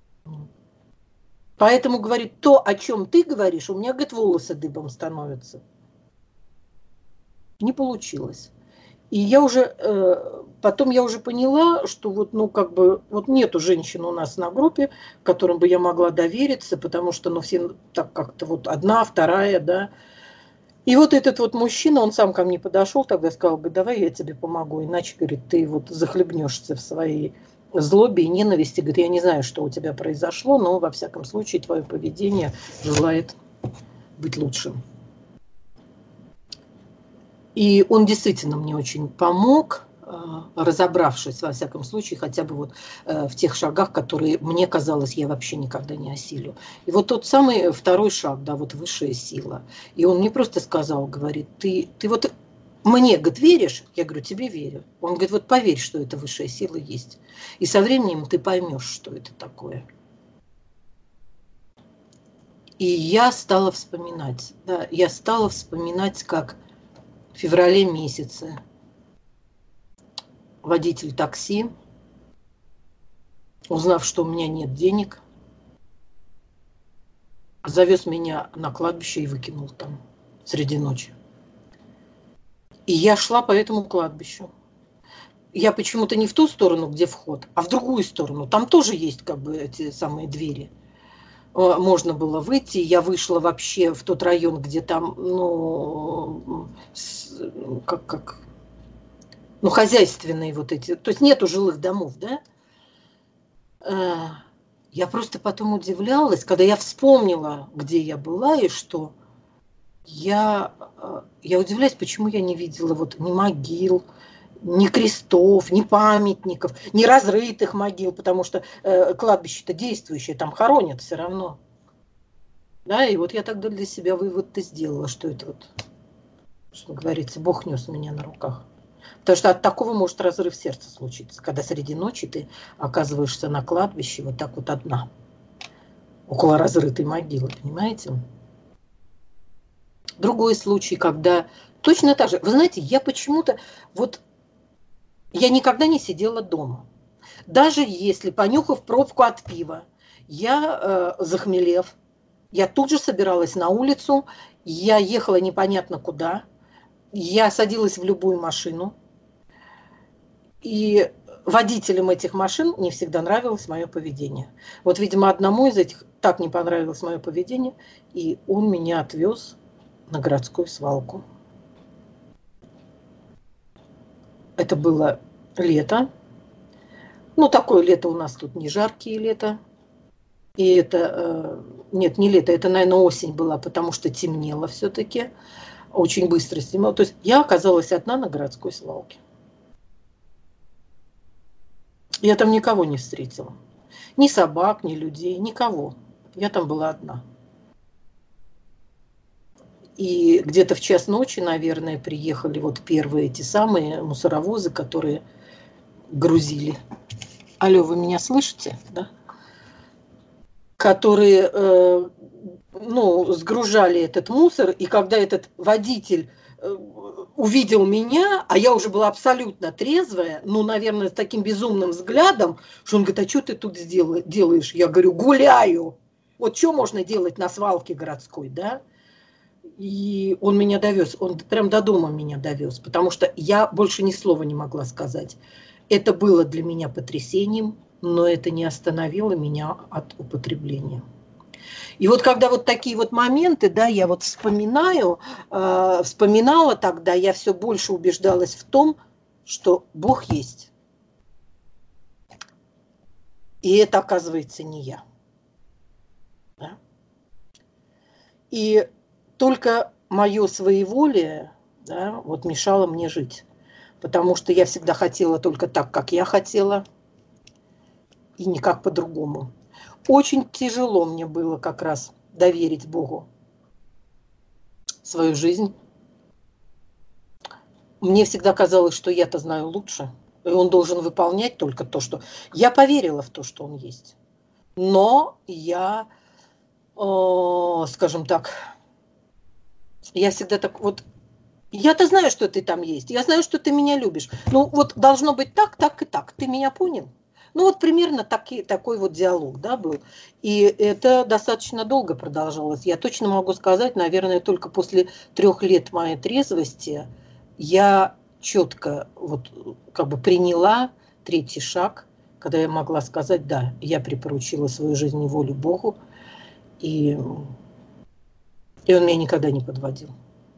Поэтому, говорит, то, о чем ты говоришь, у меня, говорит, волосы дыбом становятся. Не получилось. И я уже, э, потом я уже поняла, что вот, ну, как бы, вот нету женщин у нас на группе, которым бы я могла довериться, потому что, ну, все так как-то вот одна, вторая, да. И вот этот вот мужчина, он сам ко мне подошел, тогда сказал, говорит, давай я тебе помогу, иначе, говорит, ты вот захлебнешься в своей злобе и ненависти. Говорит, я не знаю, что у тебя произошло, но во всяком случае твое поведение желает быть лучшим. И он действительно мне очень помог, разобравшись, во всяком случае, хотя бы вот в тех шагах, которые, мне казалось, я вообще никогда не осилю. И вот тот самый второй шаг, да, вот высшая сила. И он мне просто сказал, говорит, ты, ты вот мне, говорит, веришь? Я говорю, тебе верю. Он говорит, вот поверь, что это высшая сила есть. И со временем ты поймешь, что это такое. И я стала вспоминать, да, я стала вспоминать, как в феврале месяце водитель такси, узнав, что у меня нет денег, завез меня на кладбище и выкинул там среди ночи. И я шла по этому кладбищу. Я почему-то не в ту сторону, где вход, а в другую сторону. Там тоже есть как бы эти самые двери. Можно было выйти. Я вышла вообще в тот район, где там, ну, как, как, ну, хозяйственные вот эти, то есть нету жилых домов, да? Я просто потом удивлялась, когда я вспомнила, где я была и что, я, я удивляюсь, почему я не видела вот ни могил, ни крестов, ни памятников, ни разрытых могил, потому что э, кладбище-то действующее, там хоронят все равно. Да, и вот я тогда для себя вывод-то сделала, что это вот что говорится, Бог нес меня на руках. Потому что от такого может разрыв сердца случиться, когда среди ночи ты оказываешься на кладбище вот так вот одна, около разрытой могилы, понимаете? Другой случай, когда точно так же, вы знаете, я почему-то, вот, я никогда не сидела дома. Даже если, понюхав пробку от пива, я, э, захмелев, я тут же собиралась на улицу, я ехала непонятно куда, я садилась в любую машину, и водителям этих машин не всегда нравилось мое поведение. Вот, видимо, одному из этих так не понравилось мое поведение, и он меня отвез на городскую свалку. Это было лето. Ну, такое лето у нас тут не жаркие лето. И это, нет, не лето, это, наверное, осень была, потому что темнело все-таки. Очень быстро стемнело. То есть я оказалась одна на городской свалке. Я там никого не встретила. Ни собак, ни людей, никого. Я там была одна. И где-то в час ночи, наверное, приехали вот первые эти самые мусоровозы, которые грузили. Алло, вы меня слышите? Да? Которые, э, ну, сгружали этот мусор, и когда этот водитель э, увидел меня, а я уже была абсолютно трезвая, ну, наверное, с таким безумным взглядом, что он говорит, а что ты тут делаешь? Я говорю, гуляю. Вот что можно делать на свалке городской, да? И он меня довез, он прям до дома меня довез, потому что я больше ни слова не могла сказать. Это было для меня потрясением, но это не остановило меня от употребления. И вот когда вот такие вот моменты, да, я вот вспоминаю, э, вспоминала тогда, я все больше убеждалась в том, что Бог есть. И это, оказывается, не я. Да? И только мое своеволие, да, вот мешало мне жить. Потому что я всегда хотела только так, как я хотела, и никак по-другому. Очень тяжело мне было как раз доверить Богу свою жизнь. Мне всегда казалось, что я-то знаю лучше, и он должен выполнять только то, что... Я поверила в то, что он есть. Но я, э, скажем так, я всегда так вот... Я-то знаю, что ты там есть. Я знаю, что ты меня любишь. Ну, вот должно быть так, так и так. Ты меня понял? Ну, вот примерно таки, такой вот диалог, да, был. И это достаточно долго продолжалось. Я точно могу сказать, наверное, только после трех лет моей трезвости я четко вот как бы приняла третий шаг, когда я могла сказать, да, я припоручила свою жизнь и волю Богу, и, и он меня никогда не подводил.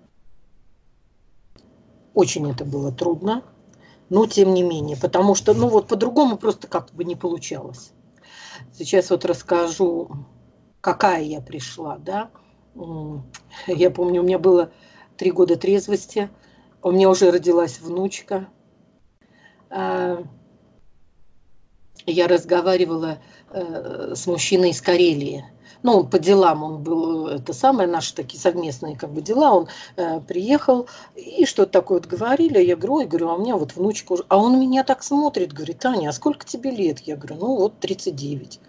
Очень это было трудно, но тем не менее, потому что, ну вот по-другому просто как бы не получалось. Сейчас вот расскажу, какая я пришла, да. Я помню, у меня было три года трезвости, у меня уже родилась внучка. Я разговаривала с мужчиной из Карелии. Ну, по делам он был, это самое, наши такие совместные как бы дела, он э, приехал, и что-то такое вот говорили, я говорю, ой, говорю, а у меня вот внучка уже, а он меня так смотрит, говорит, Таня, а сколько тебе лет? Я говорю, ну вот тридцать девять.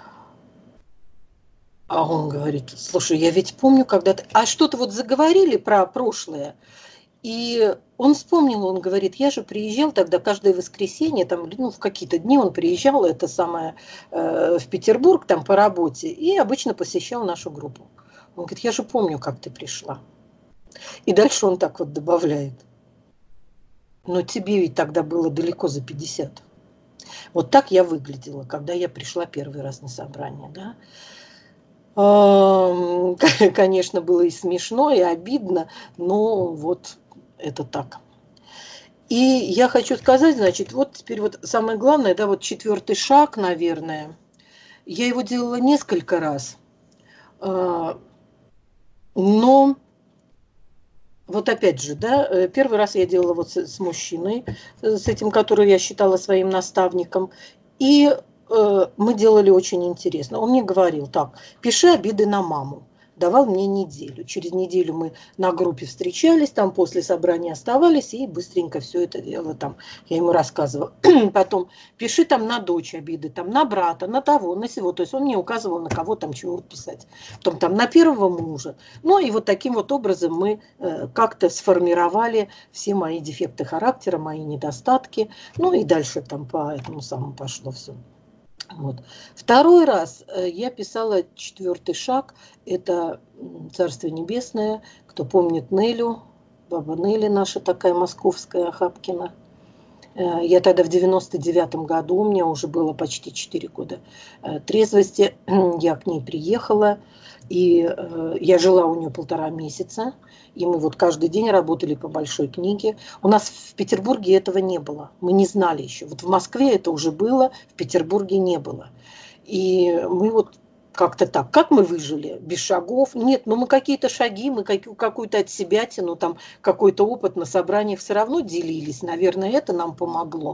А он говорит, слушай, я ведь помню, когда ты, а что-то вот заговорили про прошлое, и он вспомнил, он говорит, я же приезжал тогда каждое воскресенье, там, ну, в какие-то дни он приезжал, это самое, э, в Петербург там по работе, и обычно посещал нашу группу. Он говорит, я же помню, как ты пришла. И дальше он так вот добавляет, но тебе ведь тогда было далеко за пятьдесят. Вот так я выглядела, когда я пришла первый раз на собрание, да. Конечно, было и смешно, и обидно, но вот это так. И я хочу сказать, значит, вот теперь вот самое главное, да, вот четвертый шаг, наверное, я его делала несколько раз, но вот опять же, да, первый раз я делала вот с, с мужчиной, с этим, который я считала своим наставником, и э, мы делали очень интересно. Он мне говорил, так, пиши обиды на маму. давал мне неделю. Через неделю мы на группе встречались, там после собрания оставались, и быстренько все это дело там, я ему рассказывала. Потом пиши там на дочь обиды, там на брата, на того, на сего. То есть он мне указывал, на кого там чего писать. Потом там на первого мужа. Ну и вот таким вот образом мы э, как-то сформировали все мои дефекты характера, мои недостатки. Ну и дальше там по этому самому пошло все. Вот. Второй раз я писала четвертый шаг. Это Царствие Небесное. Кто помнит Нелю, баба Нелли наша такая московская, Хапкина. Я тогда в девяносто девятом году, у меня уже было почти четыре года трезвости, я к ней приехала, и я жила у нее полтора месяца, и мы вот каждый день работали по большой книге. У нас в Петербурге этого не было, мы не знали еще. Вот в Москве это уже было, в Петербурге не было. И мы вот как-то так. Как мы выжили? Без шагов? Нет, ну мы какие-то шаги, мы какую-то от себятину, там какой-то опыт на собраниях все равно делились. Наверное, это нам помогло.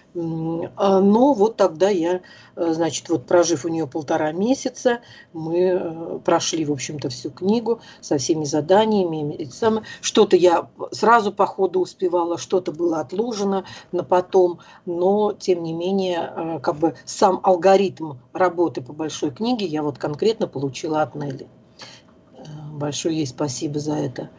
Но вот тогда я, значит, вот прожив у нее полтора месяца, мы прошли, в общем-то, всю книгу со всеми заданиями. Что-то я сразу по ходу успевала, что-то было отложено на потом, но, тем не менее, как бы сам алгоритм работы по большой книге я вот конкретно получила от Нелли. Большое ей спасибо за это.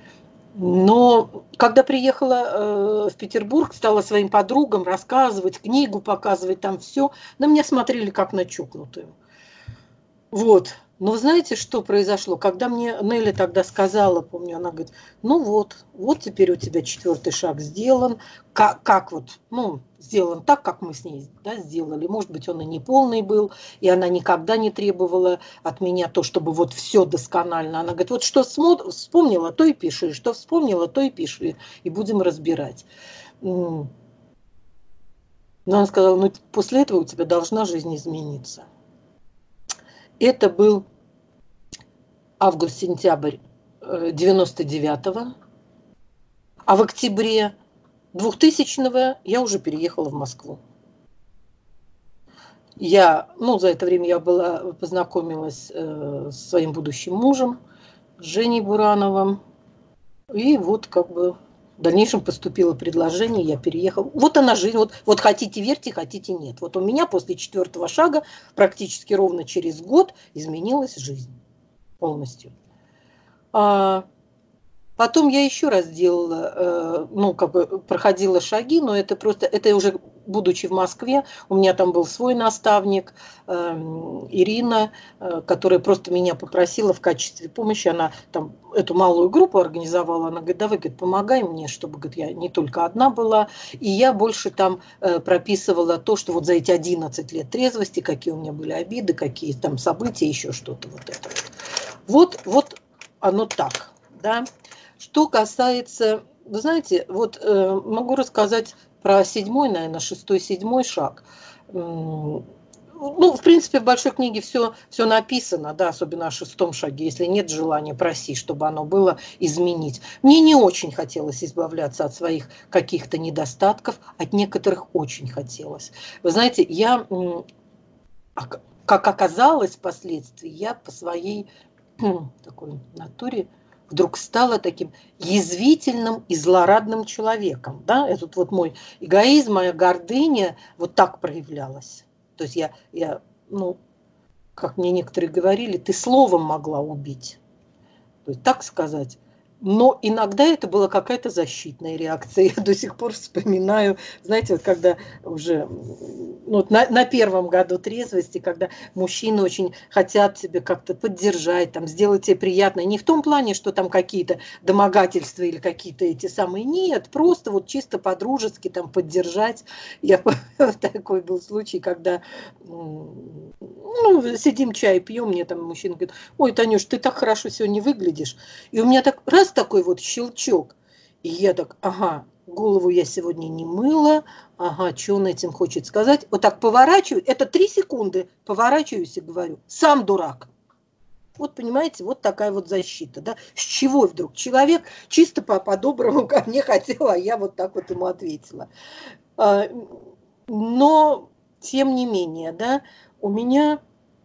Но когда приехала э, в Петербург, стала своим подругам рассказывать, книгу показывать, там все, на меня смотрели как на чокнутую. Вот. Но знаете, что произошло? Когда мне Нелли тогда сказала, помню, она говорит, ну вот, вот теперь у тебя четвертый шаг сделан. Как, как вот, ну, сделан так, как мы с ней, да, сделали. Может быть, он и не полный был, и она никогда не требовала от меня то, чтобы вот все досконально. Она говорит, вот что вспомнила, то и пиши, что вспомнила, то и пиши, и будем разбирать. Но она сказала, ну, после этого у тебя должна жизнь измениться. Это был август-сентябрь девяносто девятого, а в октябре двухтысячного я уже переехала в Москву. Я, ну, за это время я была, познакомилась э, с своим будущим мужем, Женей Бурановым, и вот как бы в дальнейшем поступило предложение, я переехала. Вот она жизнь, вот, вот хотите верьте, хотите нет. Вот у меня после четвертого шага практически ровно через год изменилась жизнь полностью. А потом я еще раз делала, э, ну, как бы проходила шаги, но это просто, это уже будучи в Москве, у меня там был свой наставник, э, Ирина, э, которая просто меня попросила в качестве помощи, она там эту малую группу организовала, она говорит, давай, говорит, помогай мне, чтобы, говорит, я не только одна была, и я больше там э, прописывала то, что вот за эти одиннадцать лет трезвости, какие у меня были обиды, какие там события, еще что-то вот это. Вот, вот оно так, да. Что касается, вы знаете, вот э, могу рассказать про седьмой, наверное, шестой, седьмой шаг. Ну, в принципе, в большой книге все, все написано, да, особенно о шестом шаге. Если нет желания, проси, чтобы оно было, изменить. Мне не очень хотелось избавляться от своих каких-то недостатков, от некоторых очень хотелось. Вы знаете, я, как оказалось впоследствии, я по своей такой натуре вдруг стала таким язвительным и злорадным человеком. Да? Этот вот мой эгоизм, моя гордыня вот так проявлялась. То есть я, я, ну, как мне некоторые говорили, ты словом могла убить. То есть так сказать. Но иногда это была какая-то защитная реакция. Я до сих пор вспоминаю, знаете, вот когда уже ну, на, на первом году трезвости, когда мужчины очень хотят тебе как-то поддержать, там, сделать тебе приятно. Не в том плане, что там какие-то домогательства или какие-то эти самые. Нет, просто вот чисто по-дружески там поддержать. Я такой был случай, когда ну, сидим чай пьем, мне там мужчина говорит, ой, Танюш, ты так хорошо сегодня выглядишь. И у меня так раз такой вот щелчок. И я так, ага, голову я сегодня не мыла, ага, что он этим хочет сказать. Вот так поворачиваю, это три секунды, поворачиваюсь и говорю, сам дурак. Вот понимаете, вот такая вот защита, да. С чего вдруг человек чисто по-доброму ко мне хотел, а я вот так вот ему ответила. Но, тем не менее, да, у меня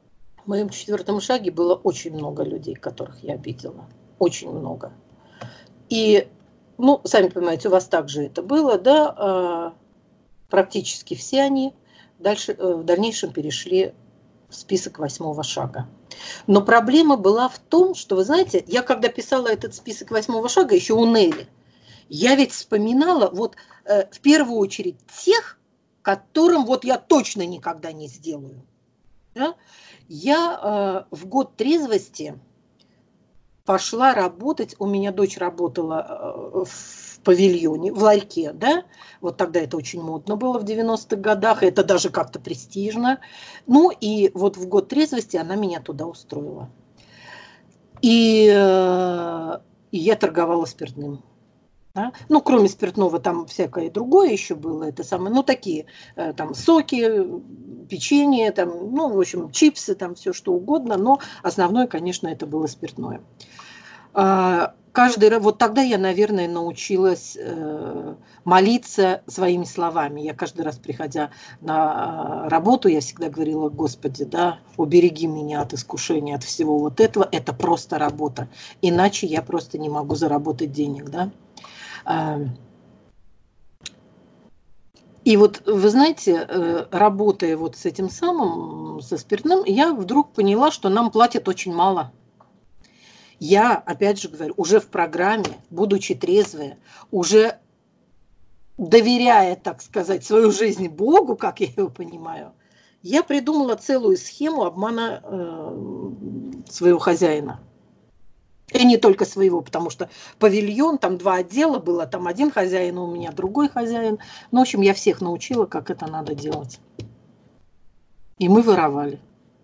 В моем четвертом шаге было очень много людей, которых я обидела. Очень много. И, ну, сами понимаете, у вас также это было, да, практически все они дальше, в дальнейшем перешли в список восьмого шага. Но проблема была в том, что, вы знаете, я когда писала этот список восьмого шага, еще у Нелли, я ведь вспоминала вот э, в первую очередь тех, которым вот я точно никогда не сделаю. Да? Я э, в год трезвости пошла работать, у меня дочь работала э, в павильоне, в ларьке, да, вот тогда это очень модно было в девяностых годах, это даже как-то престижно. Ну и вот в год трезвости она меня туда устроила. И, э, и я торговала спиртным. Да? Ну, кроме спиртного, там всякое другое еще было, это самое, ну, такие, э, там, соки, печенье, там, ну, в общем, чипсы, там, все что угодно, но основное, конечно, это было спиртное. Каждый раз, вот тогда я, наверное, научилась э, молиться своими словами. Я каждый раз, приходя на работу, я всегда говорила: Господи, да, убереги меня от искушения, от всего вот этого. Это просто работа. Иначе я просто не могу заработать денег, да. И вот, вы знаете, работая вот с этим самым, со спиртным, я вдруг поняла, что нам платят очень мало. Я, опять же говорю, уже в программе, будучи трезвая, уже доверяя, так сказать, свою жизнь Богу, как я его понимаю, я придумала целую схему обмана э, своего хозяина. И не только своего, потому что павильон, там два отдела было, там один хозяин у меня, другой хозяин. Ну, в общем, я всех научила, как это надо делать. И мы воровали.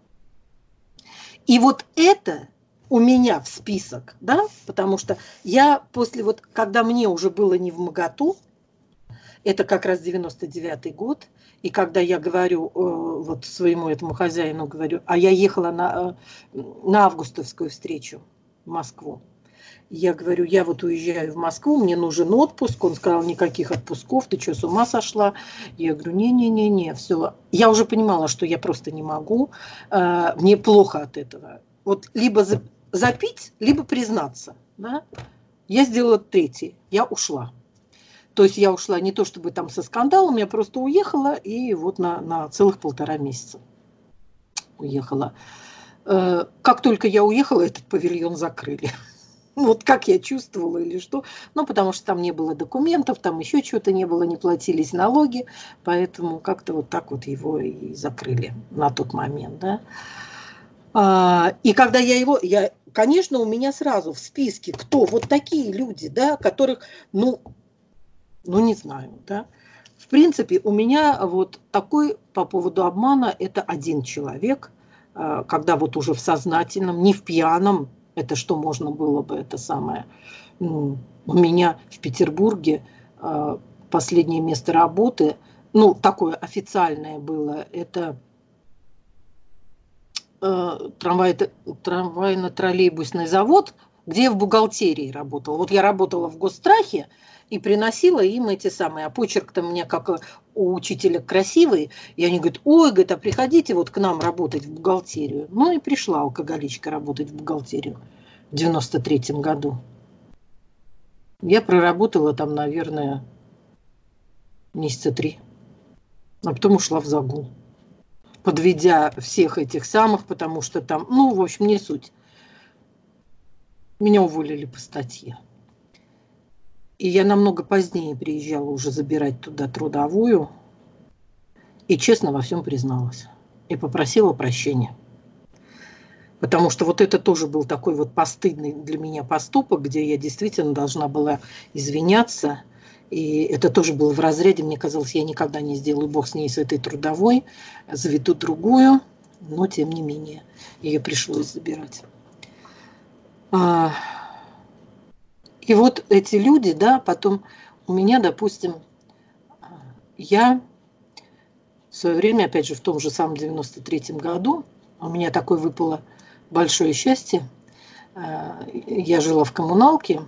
И вот это у меня в список, да, потому что я после вот, когда мне уже было невмоготу, это как раз девяносто девятый год, и когда я говорю э, вот своему этому хозяину, говорю, а я ехала на, э, на августовскую встречу в Москву, я говорю, я вот уезжаю в Москву, мне нужен отпуск, он сказал, никаких отпусков, ты что, с ума сошла? Я говорю, не-не-не-не, все, я уже понимала, что я просто не могу, э, мне плохо от этого, вот либо за запить, либо признаться. Да? Я сделала третий, я ушла. То есть я ушла не то чтобы там со скандалом, я просто уехала и вот на, на целых полтора месяца уехала. Как только я уехала, этот павильон закрыли. Вот как я чувствовала или что. Ну, потому что там не было документов, там еще чего-то не было, не платились налоги. Поэтому как-то вот так вот его и закрыли на тот момент, да. И когда я его, я, конечно, у меня сразу в списке, кто вот такие люди, да, которых, ну, ну не знаю, да. В принципе, у меня вот такой по поводу обмана, это один человек, когда вот уже в сознательном, не в пьяном, это что можно было бы, это самое, у меня в Петербурге последнее место работы, ну, такое официальное было, это трамвай, трамвайно-троллейбусный завод, где я в бухгалтерии работала. Вот я работала в Госстрахе и приносила им эти самые, а почерк-то у меня как у учителя красивый, и они говорят, ой, говорит, а приходите вот к нам работать в бухгалтерию. Ну и пришла алкоголичка работать в бухгалтерию в девяносто третьем году. Я проработала там, наверное, месяца три, а потом ушла в загул, подведя всех этих самых, потому что там, ну, в общем, не суть. Меня уволили по статье. И я намного позднее приезжала уже забирать туда трудовую. И честно во всем призналась. И попросила прощения. Потому что вот это тоже был такой вот постыдный для меня поступок, где я действительно должна была извиняться. И это тоже было в разряде, мне казалось, я никогда не сделаю, бог с ней, с этой трудовой, заведу другую, но тем не менее ее пришлось забирать. И вот эти люди, да, потом у меня, допустим, я в свое время, опять же, в том же самом девяносто третьем году, у меня такое выпало большое счастье, я жила в коммуналке,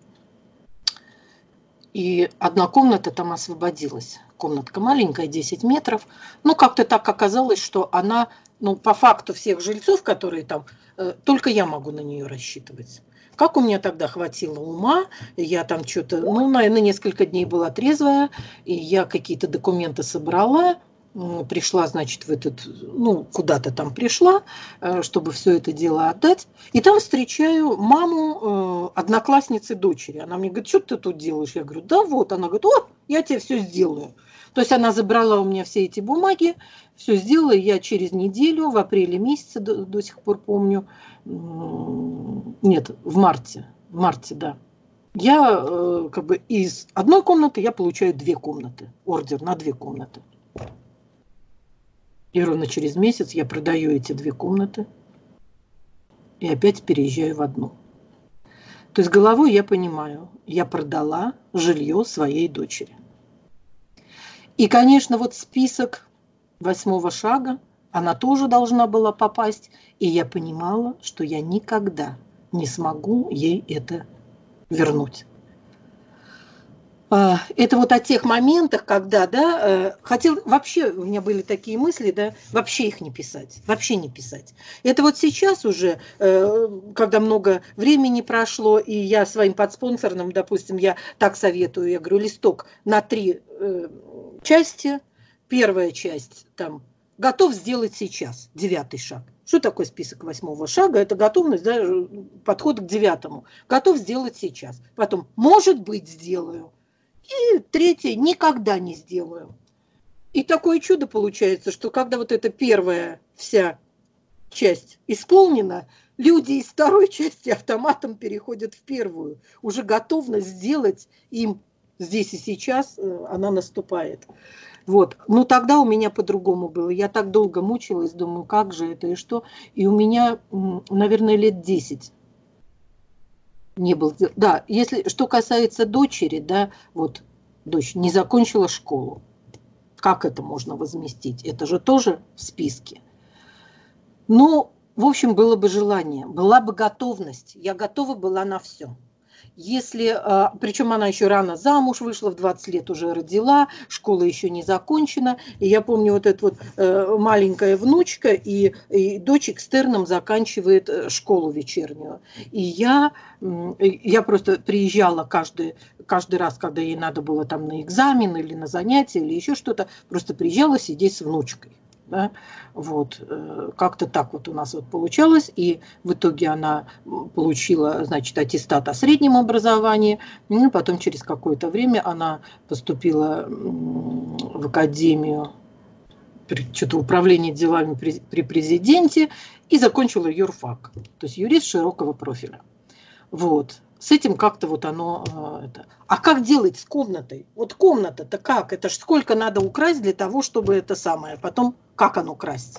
и одна комната там освободилась. Комнатка маленькая, десять метров. Ну, как-то так оказалось, что она ну, по факту всех жильцов, которые там, только я могу на нее рассчитывать. Как у меня тогда хватило ума, я там что-то, ну, наверное, несколько дней была трезвая, и я какие-то документы собрала, пришла, значит, в этот, ну, куда-то там пришла, чтобы все это дело отдать, и там встречаю маму одноклассницы дочери. Она мне говорит: что ты тут делаешь? Я говорю: да вот. Она говорит: о, я тебе все сделаю. То есть она забрала у меня все эти бумаги, все сделала, и я через неделю, в апреле месяце, до, до сих пор помню, нет, в марте, в марте, да, я э, как бы из одной комнаты я получаю две комнаты, ордер на две комнаты. И ровно через месяц я продаю эти две комнаты и опять переезжаю в одну. То есть головой я понимаю, я продала жилье своей дочери. И, конечно, вот список восьмого шага, она тоже должна была попасть, и я понимала, что я никогда не смогу ей это вернуть. Это вот о тех моментах, когда, да, хотел, вообще у меня были такие мысли, да, вообще их не писать, вообще не писать. Это вот сейчас уже, когда много времени прошло, и я своим подспонсорным, допустим, я так советую, я говорю, листок на три части, первая часть там готов сделать сейчас, девятый шаг. Что такое список восьмого шага? Это готовность, да, подход к девятому. Готов сделать сейчас. Потом, может быть, сделаю. И третье, никогда не сделаю. И такое чудо получается, что когда вот эта первая вся часть исполнена, люди из второй части автоматом переходят в первую. Уже готовность сделать им здесь и сейчас, она наступает. Вот. Но тогда у меня по-другому было. Я так долго мучилась, думаю, как же это и что. И у меня, наверное, лет десять не было. Да, если что касается дочери, да, вот дочь не закончила школу. Как это можно возместить? Это же тоже в списке. Ну, в общем, было бы желание, была бы готовность. Я готова была на все. Если, причем она еще рано замуж вышла, в двадцать лет уже родила, школа еще не закончена. И я помню, вот эта вот маленькая внучка, и, и дочь экстерном заканчивает школу вечернюю. И я, я просто приезжала каждый, каждый раз, когда ей надо было там на экзамен или на занятия, или еще что-то, просто приезжала сидеть с внучкой. Да? Вот, как-то так вот у нас вот получалось, и в итоге она получила, значит, аттестат о среднем образовании, ну, потом через какое-то время она поступила в академию, что-то управление делами при, при президенте, и закончила юрфак, то есть юрист широкого профиля. Вот. С этим как-то вот оно... Это. А как делать с комнатой? Вот комната-то как? Это ж сколько надо украсть для того, чтобы это самое. Потом как оно красть?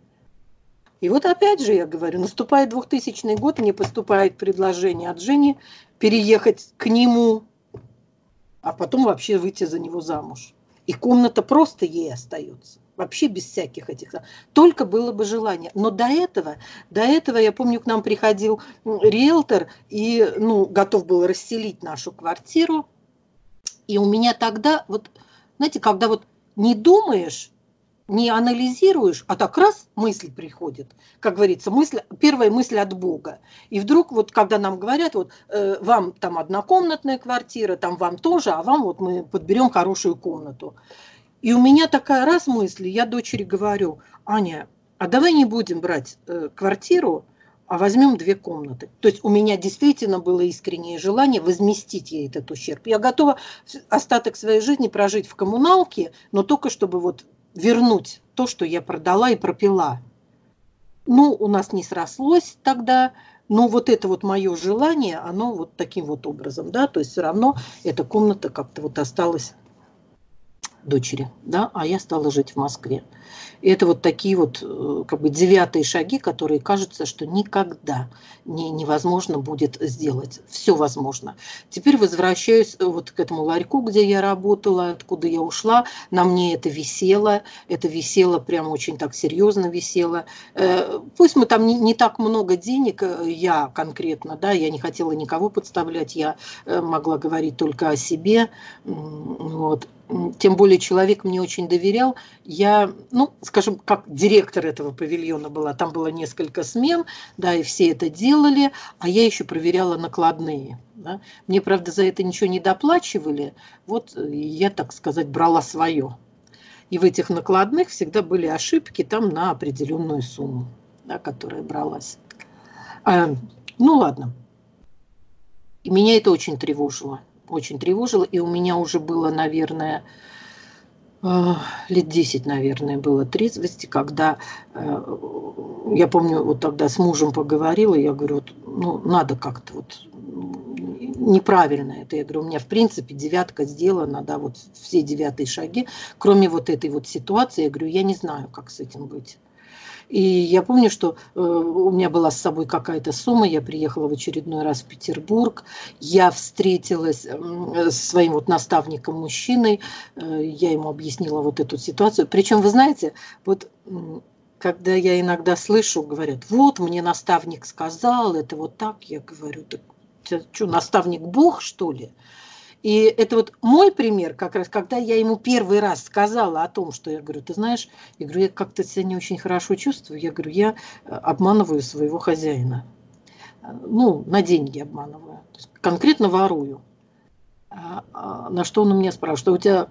И вот опять же я говорю, наступает двухтысячный год, мне поступает предложение от Жени переехать к нему, а потом вообще выйти за него замуж. И комната просто ей остается. Вообще без всяких этих. Только было бы желание. Но до этого, до этого, я помню, к нам приходил риэлтор и, ну, готов был расселить нашу квартиру. И у меня тогда, вот, знаете, когда вот не думаешь, не анализируешь, а так раз мысль приходит, как говорится, мысль, первая мысль от Бога. И вдруг вот когда нам говорят, вот э, вам там однокомнатная квартира, там вам тоже, а вам вот мы подберем хорошую комнату. И у меня такая раз мысль, я дочери говорю: Аня, а давай не будем брать э, квартиру, а возьмем две комнаты. То есть у меня действительно было искреннее желание возместить ей этот ущерб. Я готова остаток своей жизни прожить в коммуналке, но только чтобы вот вернуть то, что я продала и пропила. Ну, у нас не срослось тогда, но вот это вот мое желание, оно вот таким вот образом, да, то есть все равно эта комната как-то вот осталась дочери, да, а я стала жить в Москве. И это вот такие вот как бы девятые шаги, которые кажется, что никогда не, невозможно будет сделать. Все возможно. Теперь возвращаюсь вот к этому ларьку, где я работала, откуда я ушла. На мне это висело. Это висело прям очень так серьезно висело. Пусть мы там не, не так много денег, я конкретно, да, я не хотела никого подставлять, я могла говорить только о себе. Вот. Тем более человек мне очень доверял. Я, ну, ну, скажем, как директор этого павильона была, там было несколько смен, да, и все это делали, а я еще проверяла накладные. Да. Мне, правда, за это ничего не доплачивали, вот я, так сказать, брала свое. И в этих накладных всегда были ошибки там на определенную сумму, да, которая бралась. А, ну, ладно. И меня это очень тревожило, очень тревожило, и у меня уже было, наверное, лет десять, наверное, было трезвости, когда, я помню, вот тогда с мужем поговорила, я говорю, вот, ну, надо как-то вот, неправильно это. Я говорю, у меня, в принципе, девятка сделана, да, вот все девятые шаги, кроме вот этой вот ситуации, я говорю, я не знаю, как с этим быть. И я помню, что э, у меня была с собой какая-то сумма, я приехала в очередной раз в Петербург, я встретилась э, со своим вот наставником-мужчиной, э, я ему объяснила вот эту ситуацию. Причем, вы знаете, вот э, когда я иногда слышу, говорят, вот мне наставник сказал, это вот так, я говорю, так что, наставник Бог, что ли? И это вот мой пример, как раз, когда я ему первый раз сказала о том, что я говорю, ты знаешь, я говорю, я как-то себя не очень хорошо чувствую, я говорю, я обманываю своего хозяина. Ну, на деньги обманываю, то есть конкретно ворую. На что он у меня спрашивает, что у тебя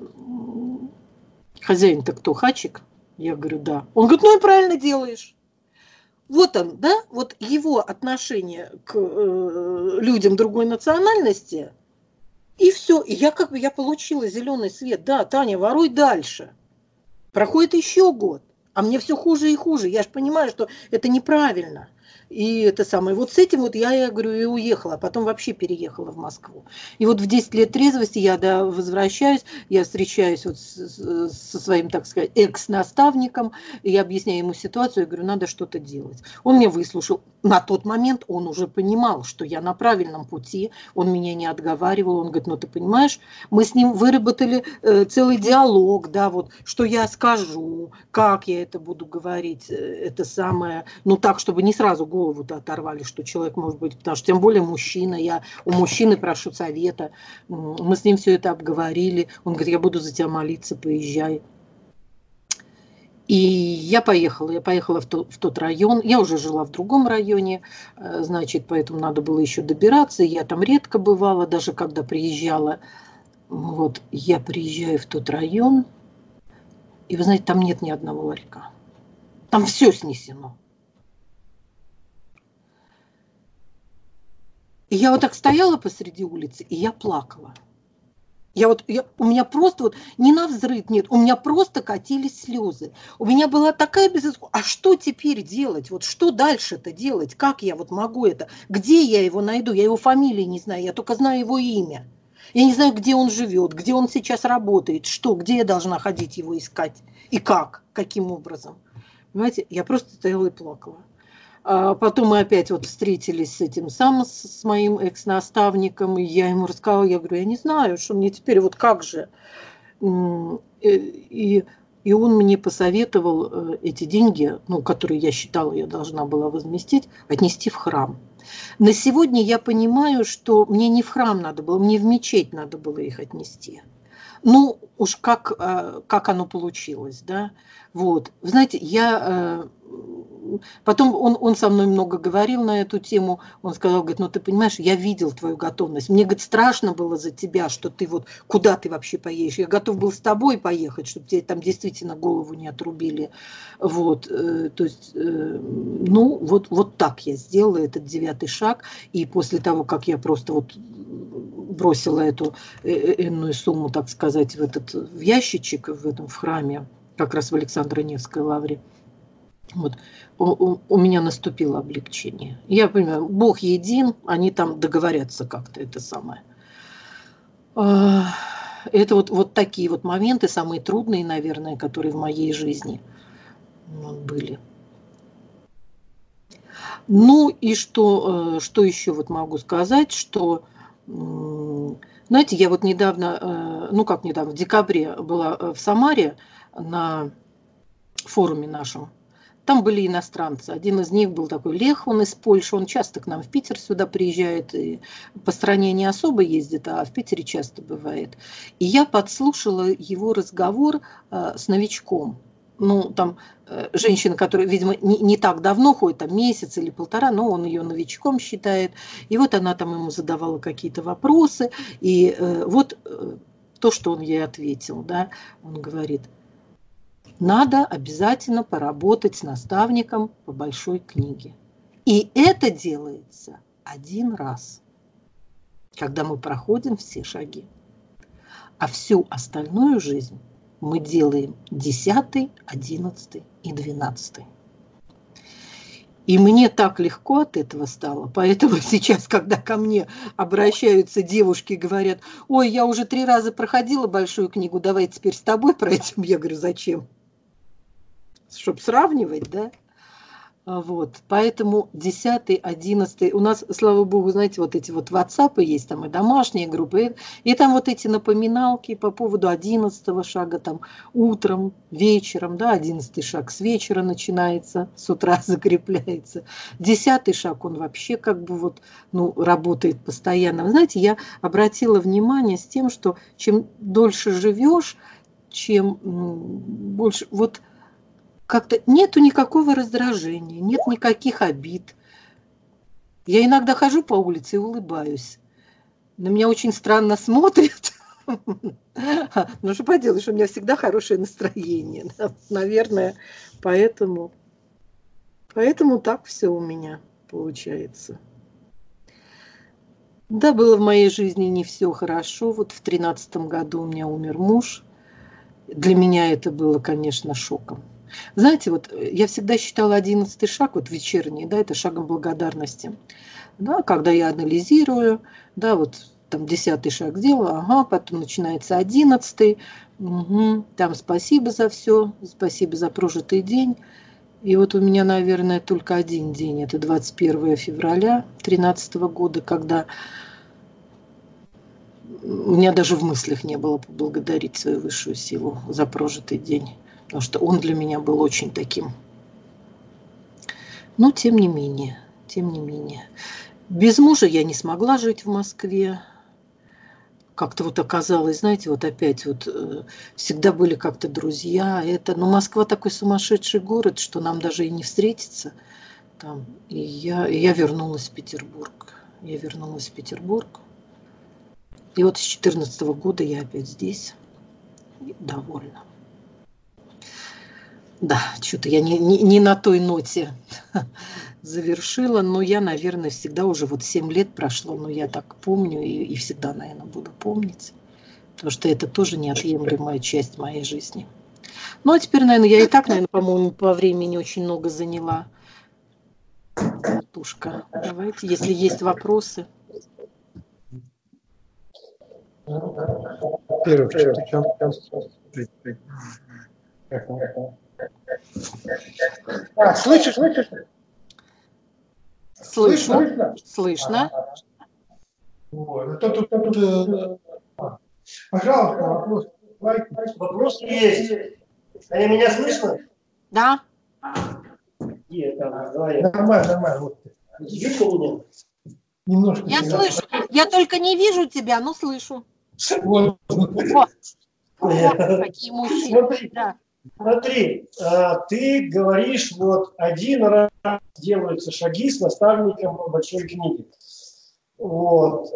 хозяин-то кто, Хачик? Я говорю, да. Он говорит, ну и правильно делаешь. Вот он, да, вот его отношение к э, людям другой национальности. И все, и я как бы я получила зеленый свет. Да, Таня, воруй дальше. Проходит еще год, а мне все хуже и хуже. Я же понимаю, что это неправильно. И это самое. Вот с этим вот я, я говорю, и уехала, а потом вообще переехала в Москву. И вот в десять лет трезвости я, да, возвращаюсь, я встречаюсь вот с, со своим, так сказать, экс-наставником, и я объясняю ему ситуацию, я говорю, надо что-то делать. Он меня выслушал. На тот момент он уже понимал, что я на правильном пути, он меня не отговаривал, он говорит, ну ты понимаешь, мы с ним выработали э, целый диалог, да, вот, что я скажу, как я это буду говорить, это самое, ну так, чтобы не сразу голову-то оторвали, что человек может быть, потому что тем более мужчина, я у мужчины прошу совета, мы с ним все это обговорили, он говорит, я буду за тебя молиться, поезжай. И я поехала, я поехала в, то, в тот район, я уже жила в другом районе, значит, поэтому надо было еще добираться, я там редко бывала, даже когда приезжала, вот, я приезжаю в тот район, и вы знаете, там нет ни одного ларька, там все снесено. И я вот так стояла посреди улицы, и я плакала. Я вот, я, у меня просто вот не навзрыд, нет, у меня просто катились слезы. У меня была такая безысходность. А что теперь делать? Вот что дальше-то делать? Как я вот могу это? Где я его найду? Я его фамилии не знаю, я только знаю его имя. Я не знаю, где он живет, где он сейчас работает, что, где я должна ходить его искать и как, каким образом. Понимаете, я просто стояла и плакала. А потом мы опять вот встретились с этим самым, с моим экс-наставником, и я ему рассказала, я говорю, я не знаю, что мне теперь, вот как же. И, и он мне посоветовал эти деньги, ну, которые я считала, я должна была возместить, отнести в храм. На сегодня я понимаю, что мне не в храм надо было, мне в мечеть надо было их отнести. Ну, уж как, как оно получилось, да. Вот. Вы знаете, я... Потом он, он со мной много говорил на эту тему. Он сказал, говорит, ну ты понимаешь, я видел твою готовность. Мне, говорит, страшно было за тебя, что ты вот, куда ты вообще поедешь. Я готов был с тобой поехать, чтобы тебе там действительно голову не отрубили. Вот, то есть, ну, вот, вот так я сделала этот девятый шаг. И после того, как я просто вот бросила эту энную сумму, так сказать, в этот в ящичек, в этом в храме, как раз в Александро-Невской лавре, вот, у, у меня наступило облегчение. Я понимаю, Бог един, они там договорятся как-то, это самое. Это вот, вот такие вот моменты, самые трудные, наверное, которые в моей жизни были. Ну и что, что еще вот могу сказать, что, знаете, я вот недавно, ну как недавно, в декабре была в Самаре на форуме нашем. Там были иностранцы. Один из них был такой Лех, он из Польши. Он часто к нам в Питер сюда приезжает. И по стране не особо ездит, а в Питере часто бывает. И я подслушала его разговор с новичком. ну, там, э, женщина, которая, видимо, не, не так давно ходит, там, месяц или полтора, но он ее новичком считает. И вот она там ему задавала какие-то вопросы. И э, вот э, то, что он ей ответил, да, он говорит, надо обязательно поработать с наставником по большой книге. И это делается один раз, когда мы проходим все шаги. А всю остальную жизнь мы делаем десятый, одиннадцатый и двенадцатый. И мне так легко от этого стало. Поэтому сейчас, когда ко мне обращаются девушки и говорят, ой, я уже три раза проходила большую книгу, давай теперь с тобой пройдем. Я говорю, зачем? Чтобы сравнивать, да? Вот, поэтому десятый, одиннадцатый, у нас, слава богу, знаете, вот эти вот ватсапы есть, там и домашние группы, и там вот эти напоминалки по поводу одиннадцатого шага, там утром, вечером, да, одиннадцатый шаг с вечера начинается, с утра закрепляется, десятый шаг, он вообще как бы вот, ну, работает постоянно. Вы знаете, я обратила внимание с тем, что чем дольше живешь, чем больше, вот, как-то нету никакого раздражения, нет никаких обид. Я иногда хожу по улице и улыбаюсь. На меня очень странно смотрят. Ну что поделаешь, у меня всегда хорошее настроение. Наверное, поэтому, поэтому так все у меня получается. Да, было в моей жизни не все хорошо. Вот в тринадцатом году у меня умер муж. Для меня это было, конечно, шоком. Знаете, вот я всегда считала одиннадцатый шаг, вот вечерний, да, это шагом благодарности. Да, когда я анализирую, да, вот там десятый шаг сделала, ага, потом начинается одиннадцатый, угу, там спасибо за все, спасибо за прожитый день. И вот у меня, наверное, только один день, это двадцать первое февраля тринадцатого года, когда у меня даже в мыслях не было поблагодарить свою высшую силу за прожитый день. Потому что он для меня был очень таким. Но тем не менее, тем не менее. Без мужа я не смогла жить в Москве. Как-то вот оказалось, знаете, вот опять вот э, всегда были как-то друзья. Это, но Москва такой сумасшедший город, что нам даже и не встретиться. Там. И я, и я вернулась в Петербург. Я вернулась в Петербург. И вот с две тысячи четырнадцатого года я опять здесь. И довольна. Да, что-то я не, не, не на той ноте завершила, но я, наверное, всегда уже вот семь лет прошло, но я так помню и, и всегда, наверное, буду помнить, потому что это тоже неотъемлемая часть моей жизни. Ну, а теперь, наверное, я и так, наверное, по-моему, по времени очень много заняла. Тушка, давайте, если есть вопросы. А, слышишь, слышишь? Слышно, слышно. Вот. Тут, тут, тут, тут, пожалуйста, вопрос. Вопрос есть. Они меня слышно? Да. Нет, там, давай. Нормально, нормально. Вот. Видно меня? Немножко. Я слышу. Я только не вижу тебя, но слышу. Вот. Вот. Вот какие мужчины. Смотри, Да. смотри, ты говоришь, вот один раз делаются шаги с наставником по большой книге. Вот.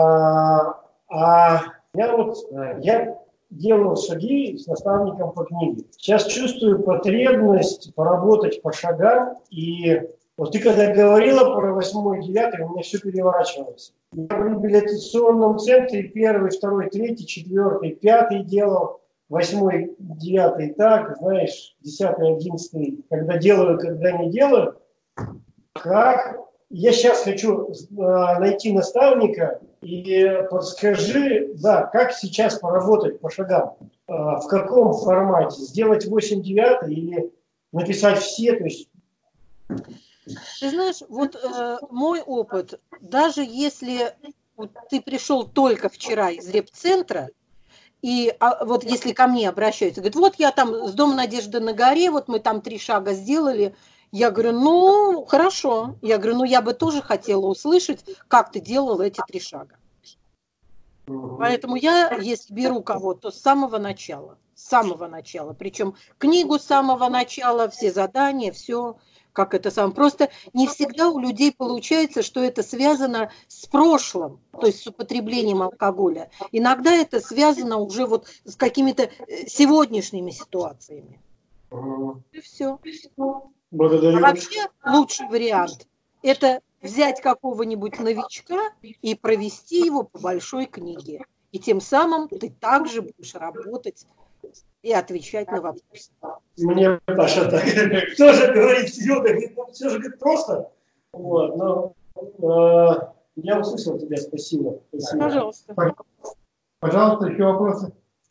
А я вот я делал шаги с наставником по книге. Сейчас чувствую потребность поработать по шагам. И вот ты когда говорила про восьмой, девятый, у меня все переворачивалось. Я в реабилитационном центре первый, второй, третий, четвертый, пятый делал. Восьмой, девятый так, знаешь, десятый, одиннадцатый, когда делаю, когда не делаю. Как я сейчас хочу э, найти наставника и подскажи, да, как сейчас поработать по шагам, э, в каком формате, сделать восемь девятый или написать все, то есть. Ты знаешь, вот э, мой опыт, даже если вот, ты пришел только вчера из репцентра, и а, вот если ко мне обращаются, говорят, вот я там с Дома Надежды на горе, вот мы там три шага сделали, я говорю, ну, хорошо. Я говорю, ну, я бы тоже хотела услышать, как ты делал эти три шага. Поэтому я, если беру кого-то, с самого начала. с самого начала. Причем книгу с самого начала, все задания, все как это сам. Просто не всегда у людей получается, что это связано с прошлым, то есть с употреблением алкоголя. Иногда это связано уже вот с какими-то сегодняшними ситуациями. И все. Благодарю. А вообще лучший вариант – это взять какого-нибудь новичка и провести его по большой книге. И тем самым ты также будешь работать и отвечать на вопросы. Мне Паша так тоже говорит, Серега, все же говорит просто. Вот, но э, я услышал тебя, спасибо. спасибо. Пожалуйста. Пожалуйста, еще вопросы?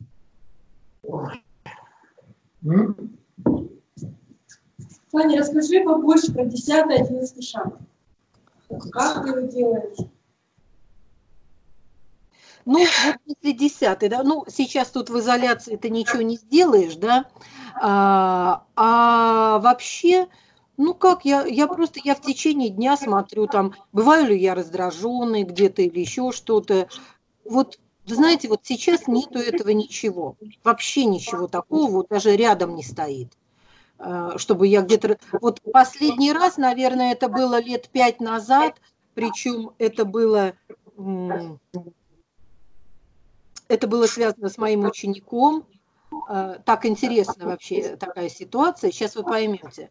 М? Таня, расскажи побольше про десятый, одиннадцатый шаг. Как ты его делаешь? Ну, вот если десятый, да, ну, сейчас тут в изоляции ты ничего не сделаешь, да, а, а вообще, ну, как, я, я просто, я в течение дня смотрю, там, бываю ли я раздраженной где-то или еще что-то, вот, вы знаете, вот сейчас нету этого ничего, вообще ничего такого, вот даже рядом не стоит, чтобы я где-то, вот последний раз, наверное, это было лет пять назад, причем это было... Это было связано с моим учеником. Так интересно вообще такая ситуация. Сейчас вы поймете.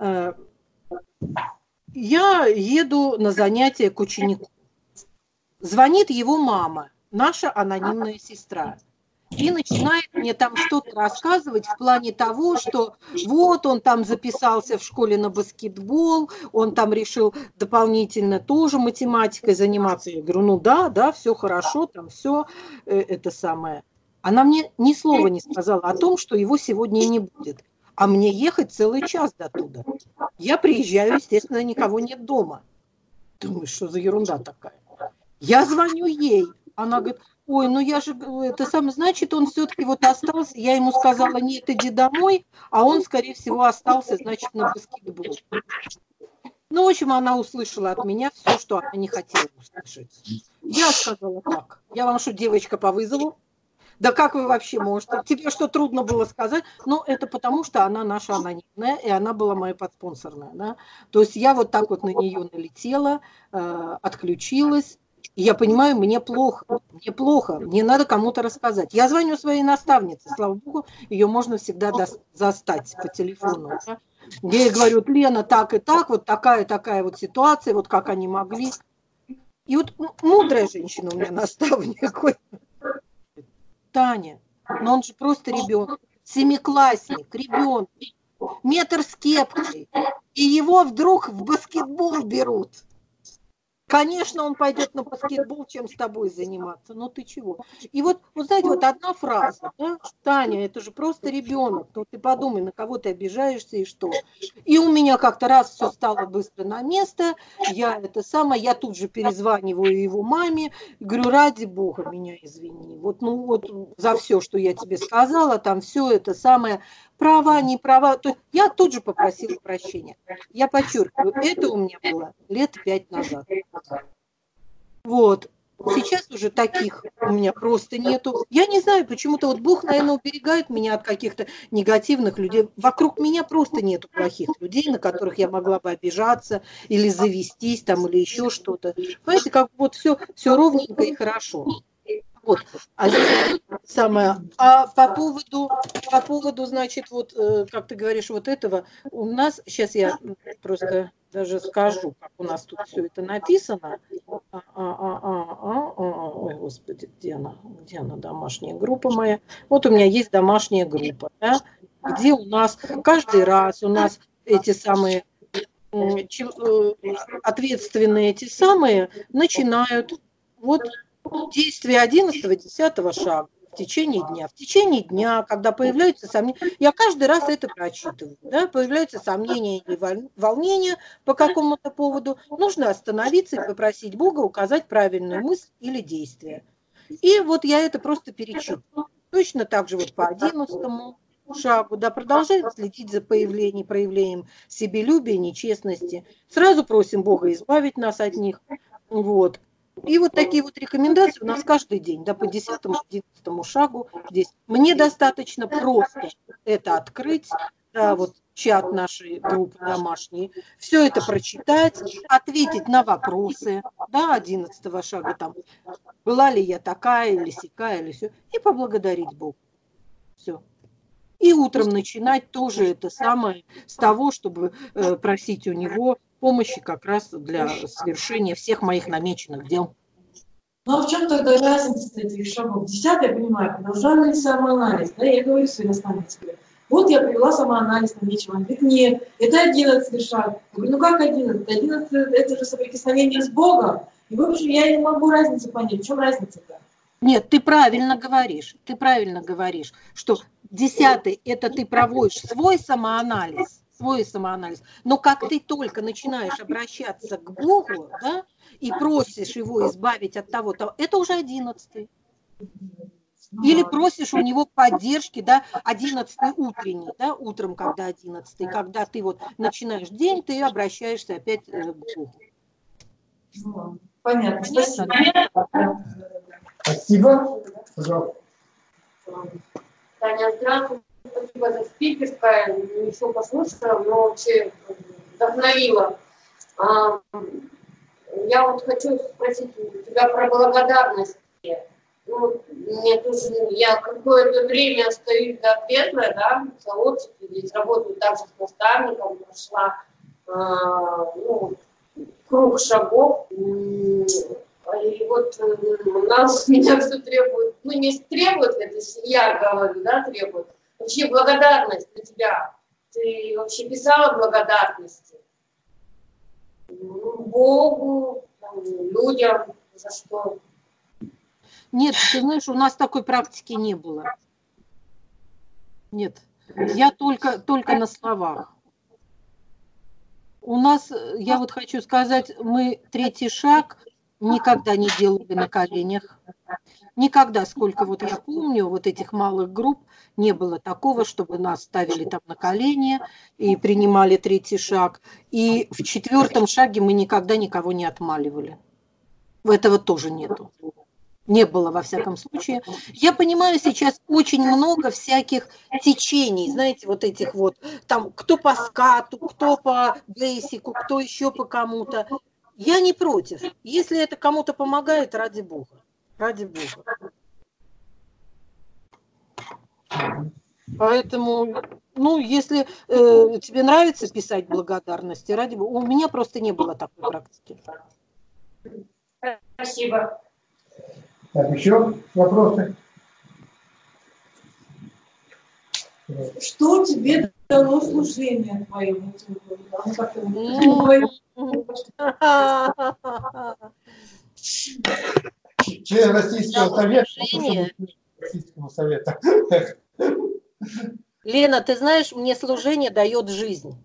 Я еду на занятия к ученику. Звонит его мама, наша анонимная сестра. И начинает мне там что-то рассказывать в плане того, что вот он там записался в школе на баскетбол, он там решил дополнительно тоже математикой заниматься. Я говорю, ну да, да, все хорошо, там все э, это самое. Она мне ни слова не сказала о том, что его сегодня не будет. А мне ехать целый час до туда. Я приезжаю, естественно, никого нет дома. Думаю, что за ерунда такая. Я звоню ей. Она говорит, ой, ну я же, это сам, значит, он все-таки вот остался. Я ему сказала, нет, иди домой, а он, скорее всего, остался, значит, на баскетбол. Ну, в общем, она услышала от меня все, что она не хотела услышать. Я сказала так, я вам что, девочка по вызову? Да как вы вообще можете? Тебе что, трудно было сказать? Ну, это потому, что она наша анонимная, и она была моя подспонсорная. Да? То есть я вот так вот на нее налетела, э, отключилась. И я понимаю, мне плохо, мне плохо, мне надо кому-то рассказать. Я звоню своей наставнице, слава богу, ее можно всегда застать по телефону. Да? Я ей говорю, Лена, так и так, вот такая-такая вот ситуация, вот как они могли. И вот мудрая женщина у меня наставник. Таня, но он же просто ребенок, семиклассник, ребенок, метр с кепкой, и его вдруг в баскетбол берут. Конечно, он пойдет на баскетбол, чем с тобой заниматься. Ну ты чего? И вот, вот знаете, вот одна фраза, да? Таня, это же просто ребенок. Ну ты подумай, на кого ты обижаешься и что. И у меня как-то раз все стало быстро на место. Я это самое, я тут же перезваниваю его маме. И говорю, ради бога, меня извини. Вот, ну вот за все, что я тебе сказала, там все это самое. Права, не права. То есть я тут же попросила прощения. Я подчеркиваю, это у меня было лет пять назад. Вот. Сейчас уже таких у меня просто нету. Я не знаю, почему-то вот Бог, наверное, уберегает меня от каких-то негативных людей. Вокруг меня просто нету плохих людей, на которых я могла бы обижаться или завестись там, или еще что-то. Понимаете, как вот все, все ровненько и хорошо. Вот. А здесь самое. А по поводу, по поводу, значит, вот, как ты говоришь, вот этого, у нас, сейчас я просто даже скажу, как у нас тут все это написано. А, а, а, а, а, а, ой, господи, где она? Где она, домашняя группа моя? Вот у меня есть домашняя группа, да, где у нас каждый раз у нас эти самые ответственные эти самые начинают вот действие одиннадцатого-десятого шага в течение дня. В течение дня, когда появляются сомнения, я каждый раз это прочитываю, да, появляются сомнения или волнения по какому-то поводу, нужно остановиться и попросить Бога указать правильную мысль или действие. И вот я это просто перечитываю. Точно так же вот по одиннадцатому шагу, да, продолжаем следить за появлением, проявлением себелюбия, нечестности. Сразу просим Бога избавить нас от них. Вот. И вот такие вот рекомендации у нас каждый день, да, по десятому-одиннадцатому шагу здесь. Мне достаточно просто это открыть, да, вот чат нашей группы домашней, все это прочитать, ответить на вопросы, да, одиннадцатого шага, там, была ли я такая или сякая, или все, и поблагодарить Бога. Все. И утром начинать тоже это самое с того, чтобы э, просить у него помощи как раз для совершения всех моих намеченных дел. Ну а в чем тогда разница этих шагов? Десятый, я понимаю, продолжальный самоанализ. Да, я говорю своей наставнице, вот я привела самоанализ намеченный. Она говорит, нет, это одиннадцатый шаг. Я говорю, ну как одиннадцатый? Одиннадцатый это же соприкосновение с Богом. И в общем я не могу разницу понять. В чем разница-то? Нет, ты правильно говоришь, ты правильно говоришь, что десятый – это ты проводишь свой самоанализ, свой самоанализ, но как ты только начинаешь обращаться к Богу, да, и просишь его избавить от того-то, это уже одиннадцатый. Или просишь у него поддержки, да, одиннадцатый утренний, да, утром, когда одиннадцатый, когда ты вот начинаешь день, ты обращаешься опять к Богу. Понятно, спасибо. Спасибо. Пожалуйста. Таня, здравствуйте. Спасибо за спикерское. Не все послушала, но вообще вдохновила. Я вот хочу спросить у тебя про благодарность. Ну, мне тоже, я какое-то время стою до Петра, да, в сообществе, здесь работаю также с наставником, прошла ну, круг шагов. И вот нас, меня все требует, ну не требует, это я говорю, да, требует. Вообще благодарность для тебя. Ты вообще писала благодарности Богу, людям, за что? Нет, ты знаешь, у нас такой практики не было. Нет, я только, только на словах. У нас, я вот хочу сказать, мы третий шаг никогда не делали на коленях. Никогда, сколько вот я помню, вот этих малых групп, не было такого, чтобы нас ставили там на колени и принимали третий шаг. И в четвертом шаге мы никогда никого не отмаливали. Этого тоже нету. Не было, во всяком случае. Я понимаю, сейчас очень много всяких течений, знаете, вот этих вот, там, кто по скату, кто по бейсику, кто еще по кому-то. Я не против. Если это кому-то помогает, ради Бога. Ради Бога. Поэтому, ну, если э, тебе нравится писать благодарности, ради Бога. У меня просто не было такой практики. Спасибо. Так, еще вопросы? Что тебе дало служение твое? Член Российского совета. Российского совета. Лена, ты знаешь, мне служение дает жизнь.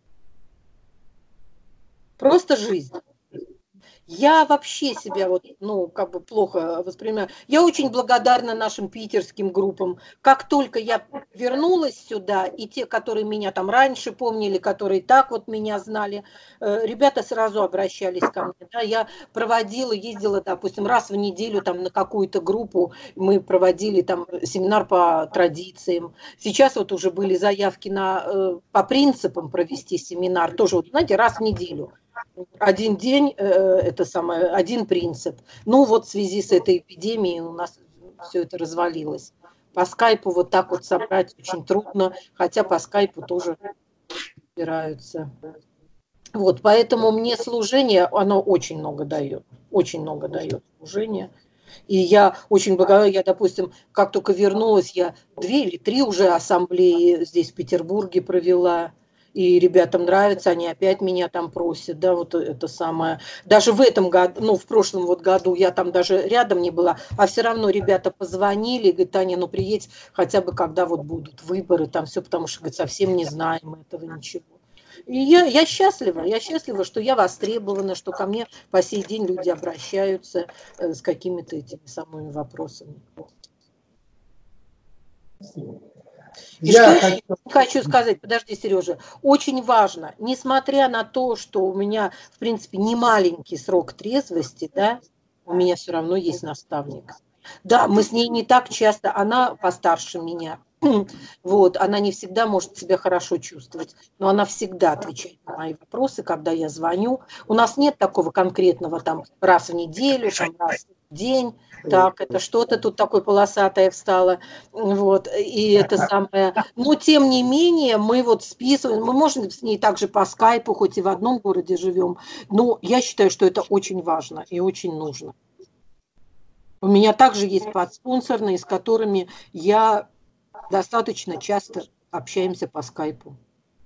Просто жизнь. Я вообще себя вот, ну, как бы плохо воспринимаю. Я очень благодарна нашим питерским группам. Как только я вернулась сюда, и те, которые меня там раньше помнили, которые так вот меня знали, ребята сразу обращались ко мне. Да, я проводила, ездила, допустим, раз в неделю там на какую-то группу, мы проводили там семинар по традициям. Сейчас вот уже были заявки на, по принципам провести семинар, тоже, вот, знаете, раз в неделю. Один день, это самое, один принцип. Ну вот в связи с этой эпидемией у нас все это развалилось. По скайпу вот так вот собрать очень трудно, хотя по скайпу тоже собираются. Вот, поэтому мне служение, оно очень много дает, очень много дает служение. И я очень благодарна, я, допустим, как только вернулась, я две или три уже ассамблеи здесь в Петербурге провела. И ребятам нравится, они опять меня там просят, да, вот это самое. Даже в этом году, ну, в прошлом вот году я там даже рядом не была, а все равно ребята позвонили, говорят, Таня, ну, приедь хотя бы, когда вот будут выборы, там все, потому что, говорят, совсем не знаем этого ничего. И я, я счастлива, я счастлива, что я востребована, что ко мне по сей день люди обращаются с какими-то этими самыми вопросами. Спасибо. И Я что хочу... хочу сказать, подожди, Сережа, очень важно, несмотря на то, что у меня, в принципе, не маленький срок трезвости, да, у меня все равно есть наставник. Да, мы с ней не так часто, она постарше меня. Вот, она не всегда может себя хорошо чувствовать, но она всегда отвечает на мои вопросы, когда я звоню. У нас нет такого конкретного там раз в неделю, там, раз в день. Так, это что-то тут такое полосатое встало. Вот, и это самое. Но, тем не менее, мы вот списываем, мы можем с ней также по скайпу, хоть и в одном городе живем, но я считаю, что это очень важно и очень нужно. У меня также есть подспонсорные, с которыми я достаточно часто общаемся по скайпу.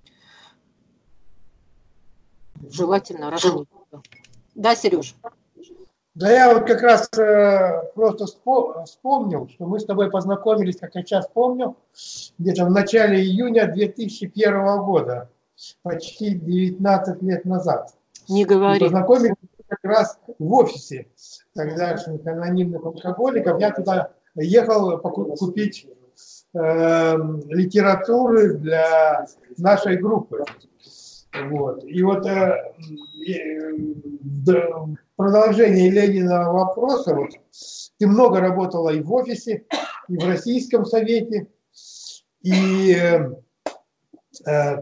Желательно раз в неделю. Да, Сереж? Да я вот как раз э, просто вспомнил, что мы с тобой познакомились, как я сейчас помню, где-то в начале июня две тысячи первого года, почти девятнадцать лет назад. Не говори. Мы познакомились как раз в офисе тогдашних анонимных алкоголиков. Я туда ехал купить э, литературы для нашей группы. Вот. И вот э, в продолжение Лениного вопроса, вот, ты много работала и в офисе, и в Российском совете, и э, э,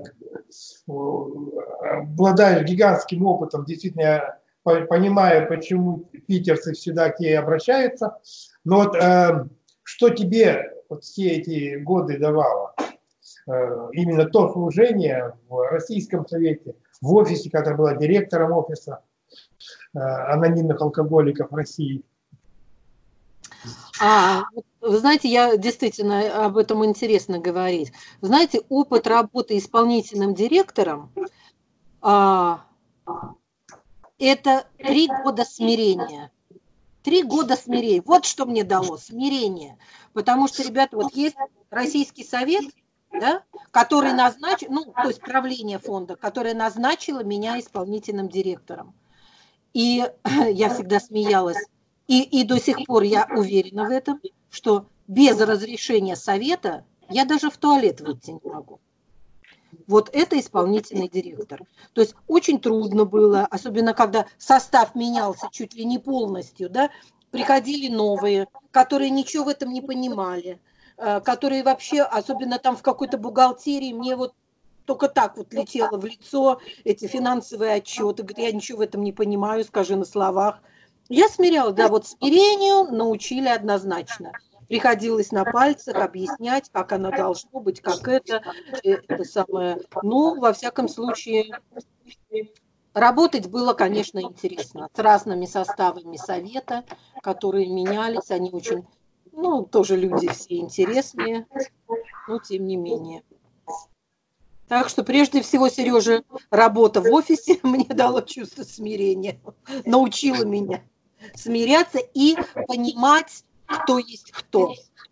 обладаешь гигантским опытом, действительно, я понимаю, почему питерцы всегда к ней обращаются. Но вот э, что тебе вот все эти годы давало? Э, именно то служение в Российском совете, в офисе, когда была директором офиса э, анонимных алкоголиков России. А, вы знаете, я действительно об этом интересно говорить. Знаете, опыт работы исполнительным директором а, это три года смирения. Три года смирения. Вот что мне дало смирение. Потому что, ребята, вот есть Российский совет, да, который назначил, ну, то есть правление фонда, которое назначило меня исполнительным директором. И я всегда смеялась. И, и до сих пор я уверена в этом, что без разрешения совета я даже в туалет выйти не могу. Вот это исполнительный директор. То есть очень трудно было, особенно когда состав менялся чуть ли не полностью, да, приходили новые, которые ничего в этом не понимали, которые вообще, особенно там в какой-то бухгалтерии, мне вот только так вот летело в лицо эти финансовые отчеты, говорят, я ничего в этом не понимаю, скажи на словах. Я смиряла, да, вот смирению научили однозначно. Приходилось на пальцах объяснять, как оно должно быть, как это, это самое. Ну, во всяком случае, работать было, конечно, интересно. С разными составами совета, которые менялись, они очень, ну, тоже люди все интересные, но тем не менее. Так что прежде всего, Сережа, работа в офисе мне дала чувство смирения, научила меня смиряться и понимать, кто есть кто.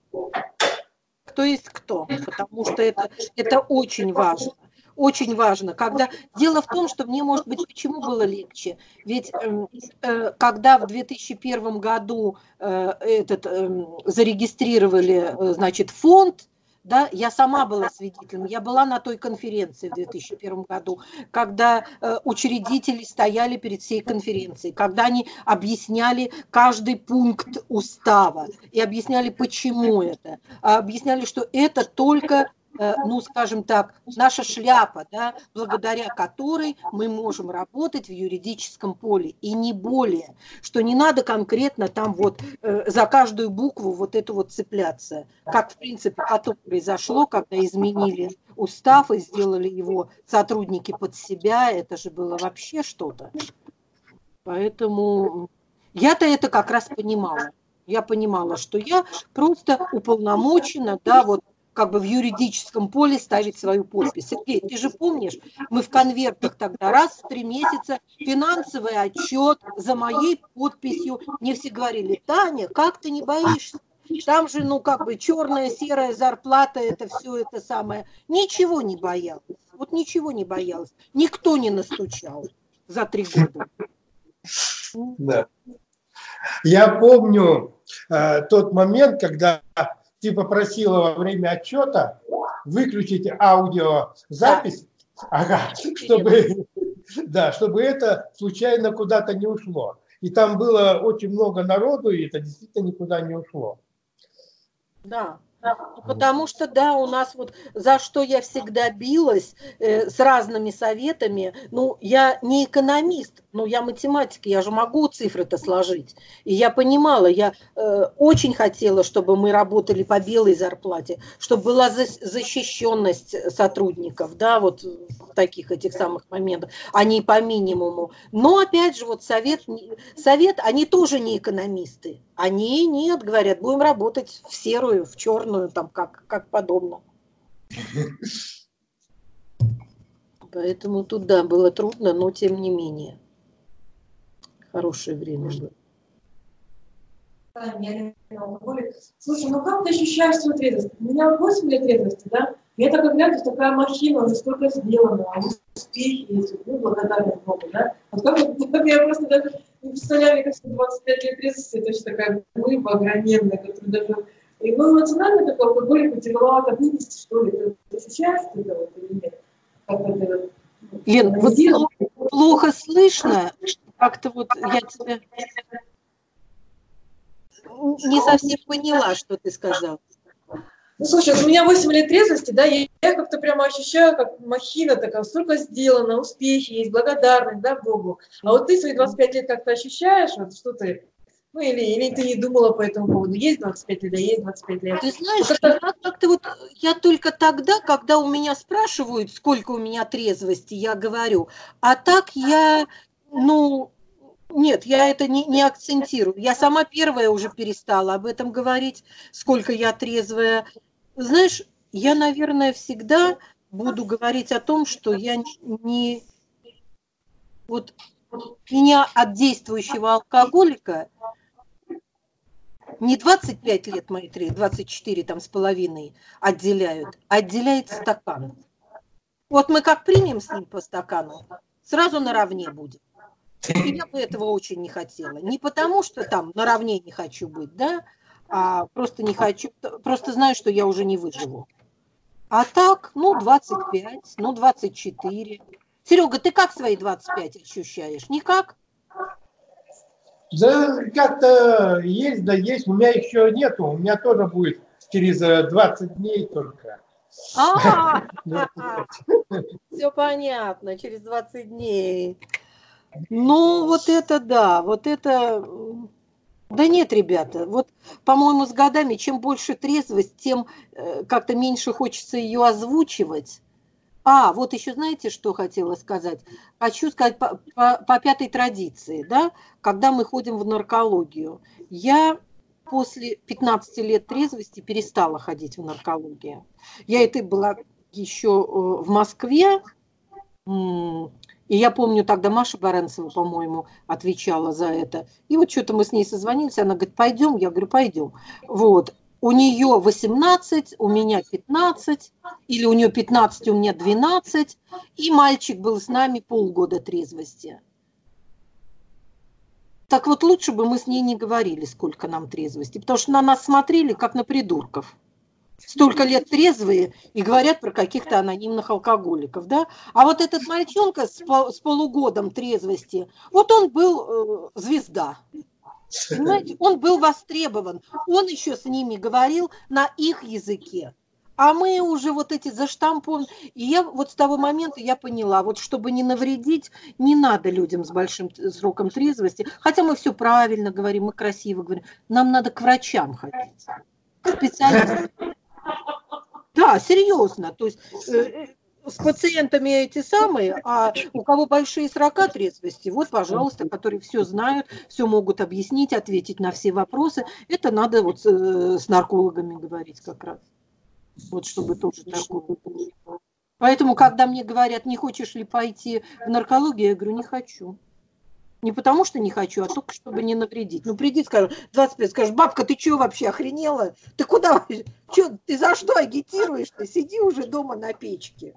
Кто есть кто, потому что это, это очень важно. Очень важно. Когда... Дело в том, что мне, может быть, почему было легче? Ведь э, э, когда в две тысячи первом году э, этот, э, зарегистрировали, э, значит, фонд, да, я сама была свидетелем, я была на той конференции в две тысячи первом году, когда э, учредители стояли перед всей конференцией, когда они объясняли каждый пункт устава и объясняли, почему это, объясняли, что это только, э, ну, скажем так, наша шляпа, да, благодаря которой мы можем работать в юридическом поле, и не более, что не надо конкретно там вот э, за каждую букву вот это вот цепляться, как в принципе потом произошло, когда изменили устав и сделали его сотрудники под себя, это же было вообще что-то. Поэтому я-то это как раз понимала. Я понимала, что я просто уполномочена, да, вот как бы в юридическом поле ставить свою подпись. Сергей, ты же помнишь, мы в конвертах тогда раз в три месяца финансовый отчет за моей подписью. Мне все говорили, Таня, как ты не боишься? Там же, ну, как бы черная, серая зарплата, это все это самое. Ничего не боялась. Вот ничего не боялась. Никто не настучал за три года. Да. Я помню э, тот момент, когда ты попросила во время отчета выключить аудиозапись, да. Ага, чтобы, да, чтобы это случайно куда-то не ушло. и там было очень много народу, и это действительно никуда не ушло. Да. Потому что, да, у нас вот за что я всегда билась э, с разными советами, ну, я не экономист, но я математик, я же могу цифры-то сложить. И я понимала, я э, очень хотела, чтобы мы работали по белой зарплате, чтобы была за, защищенность сотрудников, да, вот в таких этих самых моментах, а не по минимуму. Но, опять же, вот совет, совет, они тоже не экономисты. Они нет, говорят, будем работать в серую, в черную, там как, как подобно. Поэтому тут, да, было трудно, но тем не менее. Хорошее время было. Слушай, ну как ты ощущаешь свою трезвость? У меня вот восемь лет трезвости, да? Я так глядя, такая махина, уже столько сделано, успехи есть, ну, благодарность Богу, да? Вот как, как я просто даже не представляю, мне кажется, двадцать пять лет трезвости, это очень такая глыба огроменная, которая даже... И ну, эмоционально такой алкоголик тяжеловато вынести, что ли? Ты ощущаешь это вот или нет? Как это... Лен, вот плохо, плохо слышно, как-то вот я тебя не совсем поняла, что ты сказал. Ну, слушай, у меня восемь лет трезвости, да, я, я как-то прямо ощущаю, как махина такая, столько сделано, успехи есть, благодарность, да, Богу. А вот ты свои двадцать пять лет как-то ощущаешь, вот что ты, ну, или, или ты не думала по этому поводу, есть двадцать пять лет, да, есть двадцать пять лет. Ты знаешь, вот как-то... как-то вот я только тогда, когда у меня спрашивают, сколько у меня трезвости, я говорю, а так я, ну... Нет, я это не, не акцентирую. Я сама первая уже перестала об этом говорить, сколько я трезвая. Знаешь, я, наверное, всегда буду говорить о том, что я не... Вот меня от действующего алкоголика не двадцать пять лет мои три, двадцать четыре там с половиной отделяют, отделяет стакан. Вот мы как примем с ним по стакану, сразу наравне будем. И я бы этого очень не хотела. Не потому, что там наравне не хочу быть, да, а просто не хочу, просто знаю, что я уже не выживу. А так, ну, двадцать пять, ну, двадцать четыре. Серега, ты как свои двадцать пять ощущаешь? Никак? Да, как-то есть, да есть. У меня еще нету. У меня тоже будет через двадцать дней только. А, все понятно, через двадцать дней. Ну, вот это да, вот это... Да нет, ребята, вот, по-моему, с годами, чем больше трезвость, тем э, как-то меньше хочется ее озвучивать. А, вот еще знаете, что хотела сказать? Хочу сказать по, по, по пятой традиции, да, когда мы ходим в наркологию. Я после пятнадцати лет трезвости перестала ходить в наркологию. Я это была еще в Москве, и я помню, тогда Маша Баранцева, по-моему, отвечала за это. И вот что-то мы с ней созвонились, она говорит, пойдем, я говорю, пойдем. Вот. У нее восемнадцать, у меня пятнадцать, или у нее пятнадцать, у меня двенадцать, и мальчик был с нами полгода трезвости. Так вот лучше бы мы с ней не говорили, сколько нам трезвости, потому что на нас смотрели, как на придурков. Столько лет трезвые и говорят про каких-то анонимных алкоголиков, да? А вот этот мальчонка с, пол, с полугодом трезвости, вот он был э, звезда. Понимаете? Он был востребован. Он еще с ними говорил на их языке. А мы уже вот эти заштампон... И я вот с того момента я поняла, вот чтобы не навредить, не надо людям с большим сроком трезвости. Хотя мы все правильно говорим, мы красиво говорим. Нам надо к врачам ходить. К специалистам. Да, серьезно. То есть э, с пациентами эти самые, а у кого большие срока трезвости, вот, пожалуйста, которые все знают, все могут объяснить, ответить на все вопросы. Это надо вот э, с наркологами говорить как раз. Вот чтобы тоже такое было. Поэтому, когда мне говорят, не хочешь ли пойти в наркологию, я говорю, не хочу. Не потому что не хочу, а только чтобы не навредить. Ну, приди, скажу, двадцать пять, скажешь, бабка, ты что вообще охренела? Ты куда? Чё, ты за что агитируешь-то? Сиди уже дома на печке.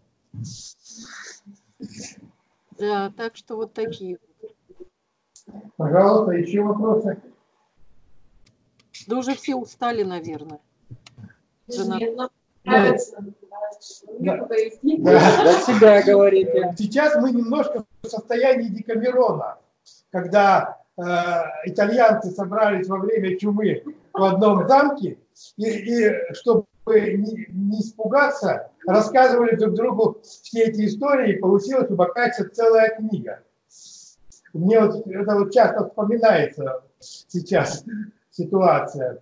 Да, так что вот такие. Пожалуйста, еще вопросы? Да уже все устали, наверное. Жена... Да. Да. За себя говорите. Сейчас мы немножко в состоянии Декамерона, когда э, итальянцы собрались во время чумы в одном замке, и, и чтобы не, не испугаться, рассказывали друг другу все эти истории, и получилась, оказывается, целая книга. Мне вот это вот часто вспоминается сейчас ситуация.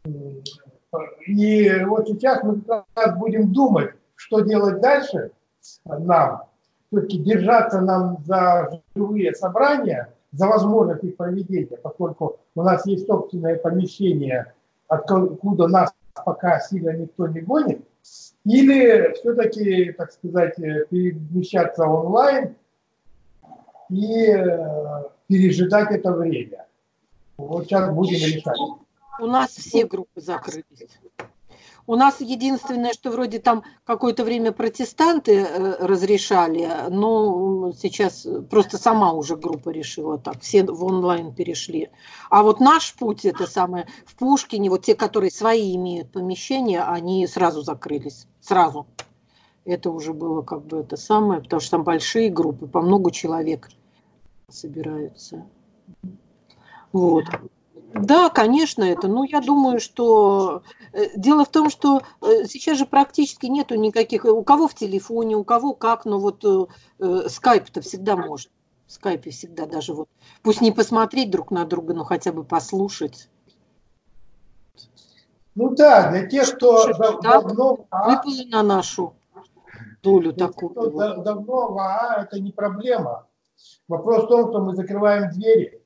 И вот сейчас мы как раз будем думать, что делать дальше нам. Все-таки держаться нам за живые собрания, за возможность их проведения, поскольку у нас есть собственное помещение, откуда нас пока сильно никто не гонит, или все-таки, так сказать, перемещаться онлайн и пережидать это время. Вот сейчас будем решать. У нас все группы закрылись. У нас единственное, что вроде там какое-то время протестанты разрешали, но сейчас просто сама уже группа решила так, все в онлайн перешли. А вот наш путь, это самое, в Пушкине, вот те, которые свои имеют помещения, они сразу закрылись, сразу. Это уже было как бы это самое, потому что там большие группы, по много человек собираются. Вот. Да, конечно, это. Но я думаю, что дело в том, что сейчас же практически нету никаких. У кого в телефоне, у кого как, но вот э, скайп-то всегда может. В скайпе всегда даже вот. Пусть не посмотреть друг на друга, но хотя бы послушать. Ну да, для тех, кто да, давно выпало на нашу долю такую. Кто вот. Давно в АА, это не проблема. Вопрос в том, что мы закрываем двери.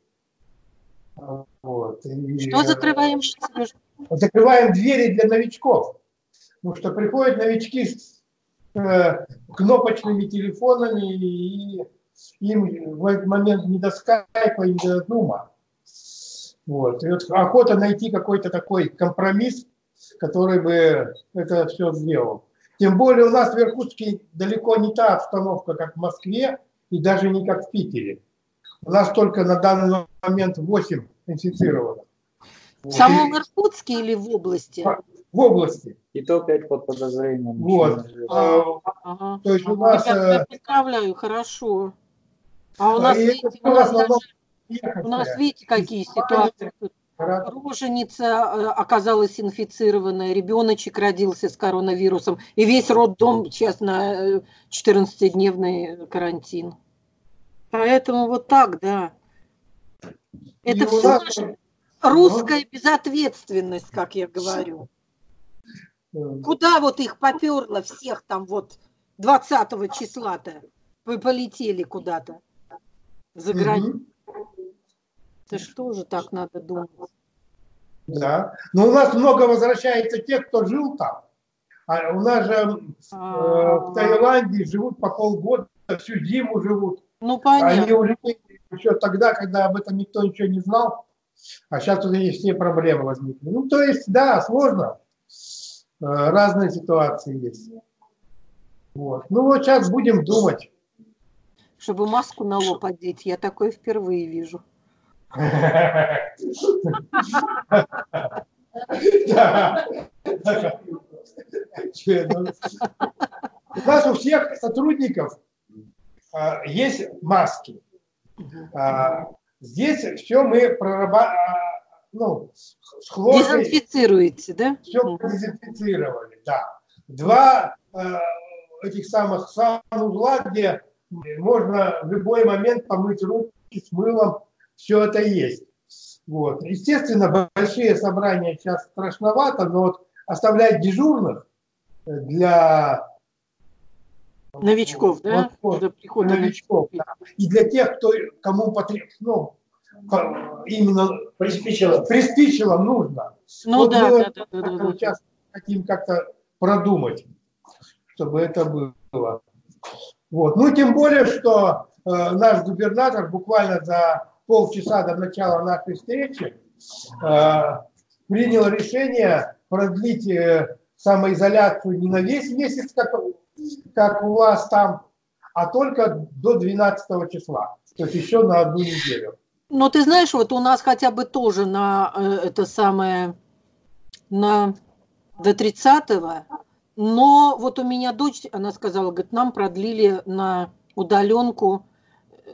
Вот. И, что закрываем? Закрываем двери для новичков. Потому что приходят новички с э, кнопочными телефонами, и им в этот момент не до скайпа, не до зума. Вот. И вот охота найти какой-то такой компромисс, который бы это все сделал. Тем более у нас в Иркутске далеко не та обстановка, как в Москве, и даже не как в Питере. У нас только на данный момент восемь инфицированных. В самом Иркутске или в области? В области. И то опять под подозрением. Вот. Ага, ага. То есть у нас... Я поздравляю, хорошо. А у нас, видите, у нас, даже, у нас видите, какие ситуации. Роженица оказалась инфицированная, ребеночек родился с коронавирусом, и весь роддом сейчас на четырнадцатидневный карантин. Поэтому вот так, да. Это все наша русская безответственность, как я говорю. Куда вот их поперло всех там вот двадцатого числа-то? Вы полетели куда-то за границу. Это что же так надо думать? Да. Но у нас много возвращается тех, кто жил там. А у нас же э, в Таиланде живут по полгода, всю зиму живут. Ну, понятно. Они уже еще тогда, когда об этом никто ничего не знал, а сейчас тут есть все проблемы возникли. Ну, то есть, да, сложно. Э, разные ситуации есть. Вот. Ну, вот сейчас будем думать. Чтобы маску на лоб одеть, я такое впервые вижу. У нас у всех сотрудников есть маски. Здесь все мы прорабатываем, ну, с хлоркой. Дезинфицируете, да? Все дезинфицировали, да. Два этих самых санузла, где можно в любой момент помыть руки с мылом. Все это есть. Вот. Естественно, большие собрания сейчас страшновато, но вот оставлять дежурных для новичков, да? Вот, для прихода новичков, да. И для тех, кто, кому потреб... ну, именно приспичило, приспичило нужно. Ну вот да, мы да, да, да, да, сейчас да. хотим как-то продумать, чтобы это было. Вот. Ну, тем более, что э, наш губернатор буквально за полчаса до начала нашей встречи э, принял решение продлить э, самоизоляцию не на весь месяц, как, как у вас там, а только до двенадцатого числа, то есть еще на одну неделю. Ну, ты знаешь, вот у нас хотя бы тоже на э, это самое, на, до тридцатого, но вот у меня дочь, она сказала, говорит, нам продлили на удаленку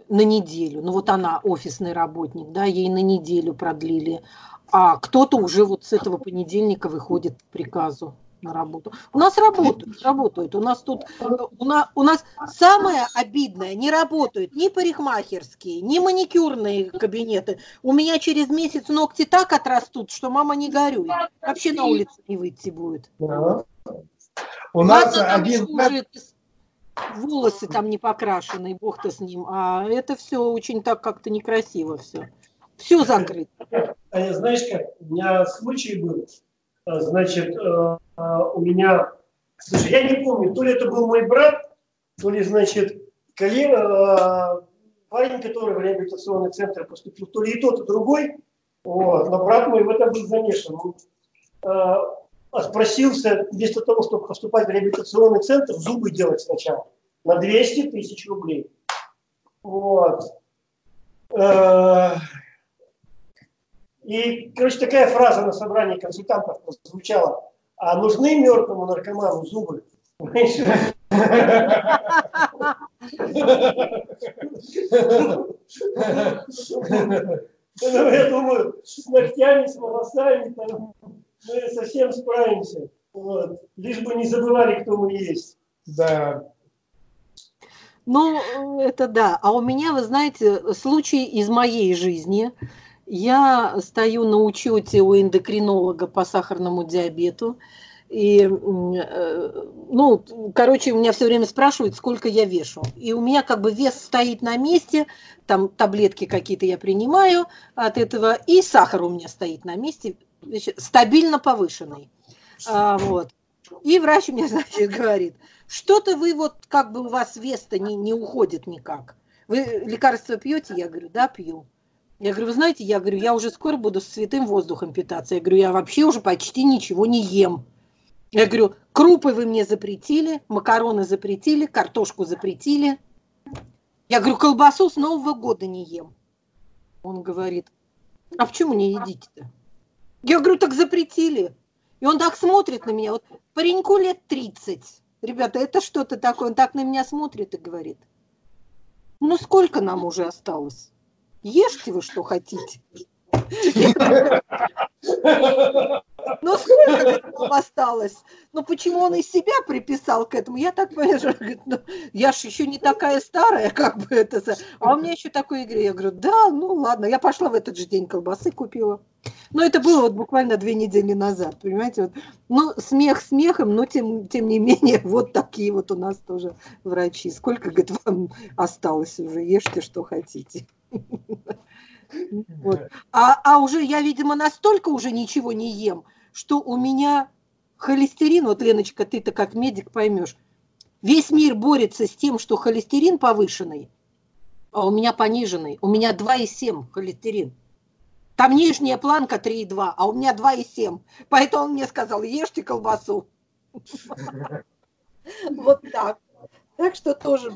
на неделю. Ну вот она офисный работник, да, ей на неделю продлили. А кто-то уже вот с этого понедельника выходит по приказу на работу. У нас работают, работают. У нас тут, у нас, у нас самое обидное, не работают ни парикмахерские, ни маникюрные кабинеты. У меня через месяц ногти так отрастут, что мама не горюй. Вообще на улицу не выйти будет. Да. У нас Ладно, там один... хуже, волосы там не покрашены, бог-то с ним. А это все очень так как-то некрасиво все. Все закрыто. А я, знаешь как, у меня случай был, значит, у меня, слушай, я не помню, то ли это был мой брат, то ли, значит, коллега, парень, который в реабилитационный центр поступил, то ли и тот, и другой, вот, но брат мой в этом был замешан. Он спросился, вместо того, чтобы поступать в реабилитационный центр, зубы делать сначала на двести тысяч рублей. Вот. И, короче, такая фраза на собрании консультантов звучала: а нужны мертвому наркоману зубы? Я думаю, с ногтями, с волосами там, мы совсем справимся. Вот. Лишь бы не забывали, кто мы есть. Да. Ну, это да. А у меня, вы знаете, случай из моей жизни. Я стою на учете у эндокринолога по сахарному диабету. И, ну, короче, у меня все время спрашивают, сколько я вешу. И у меня как бы вес стоит на месте, там таблетки какие-то я принимаю от этого, и сахар у меня стоит на месте, стабильно повышенный. А, вот. И врач мне, значит, говорит: что-то вы вот, как бы у вас вес-то не, не уходит никак. Вы лекарства пьете? Я говорю, да, пью. Я говорю, вы знаете, я говорю, я уже скоро буду с святым воздухом питаться. Я говорю, я вообще уже почти ничего не ем. Я говорю, крупы вы мне запретили, макароны запретили, картошку запретили. Я говорю, колбасу с Нового года не ем. Он говорит, а почему не едите-то? Я говорю, так запретили. И он так смотрит на меня, вот пареньку лет тридцать. Ребята, это что-то такое? Он так на меня смотрит и говорит, ну сколько нам уже осталось? Ешьте вы, что хотите. Ну сколько вам осталось? Ну почему он из себя приписал к этому? Я так понимаю, что ну, я же еще не такая старая, как бы это. А у меня еще такой игры. Я говорю, да, ну ладно. Я пошла в этот же день колбасы купила. Но это было вот буквально две недели назад, понимаете? Вот. Ну, смех смехом, но тем, тем не менее, вот такие вот у нас тоже врачи. Сколько, говорит, вам осталось уже? Ешьте, что хотите. Вот. А, а уже я, видимо, настолько уже ничего не ем, что у меня холестерин, вот, Леночка, ты-то как медик поймешь, весь мир борется с тем, что холестерин повышенный, а у меня пониженный. У меня два и семь холестерин. Там нижняя планка три и два, а у меня два и семь. Поэтому он мне сказал, ешьте колбасу. Вот так. Так что тоже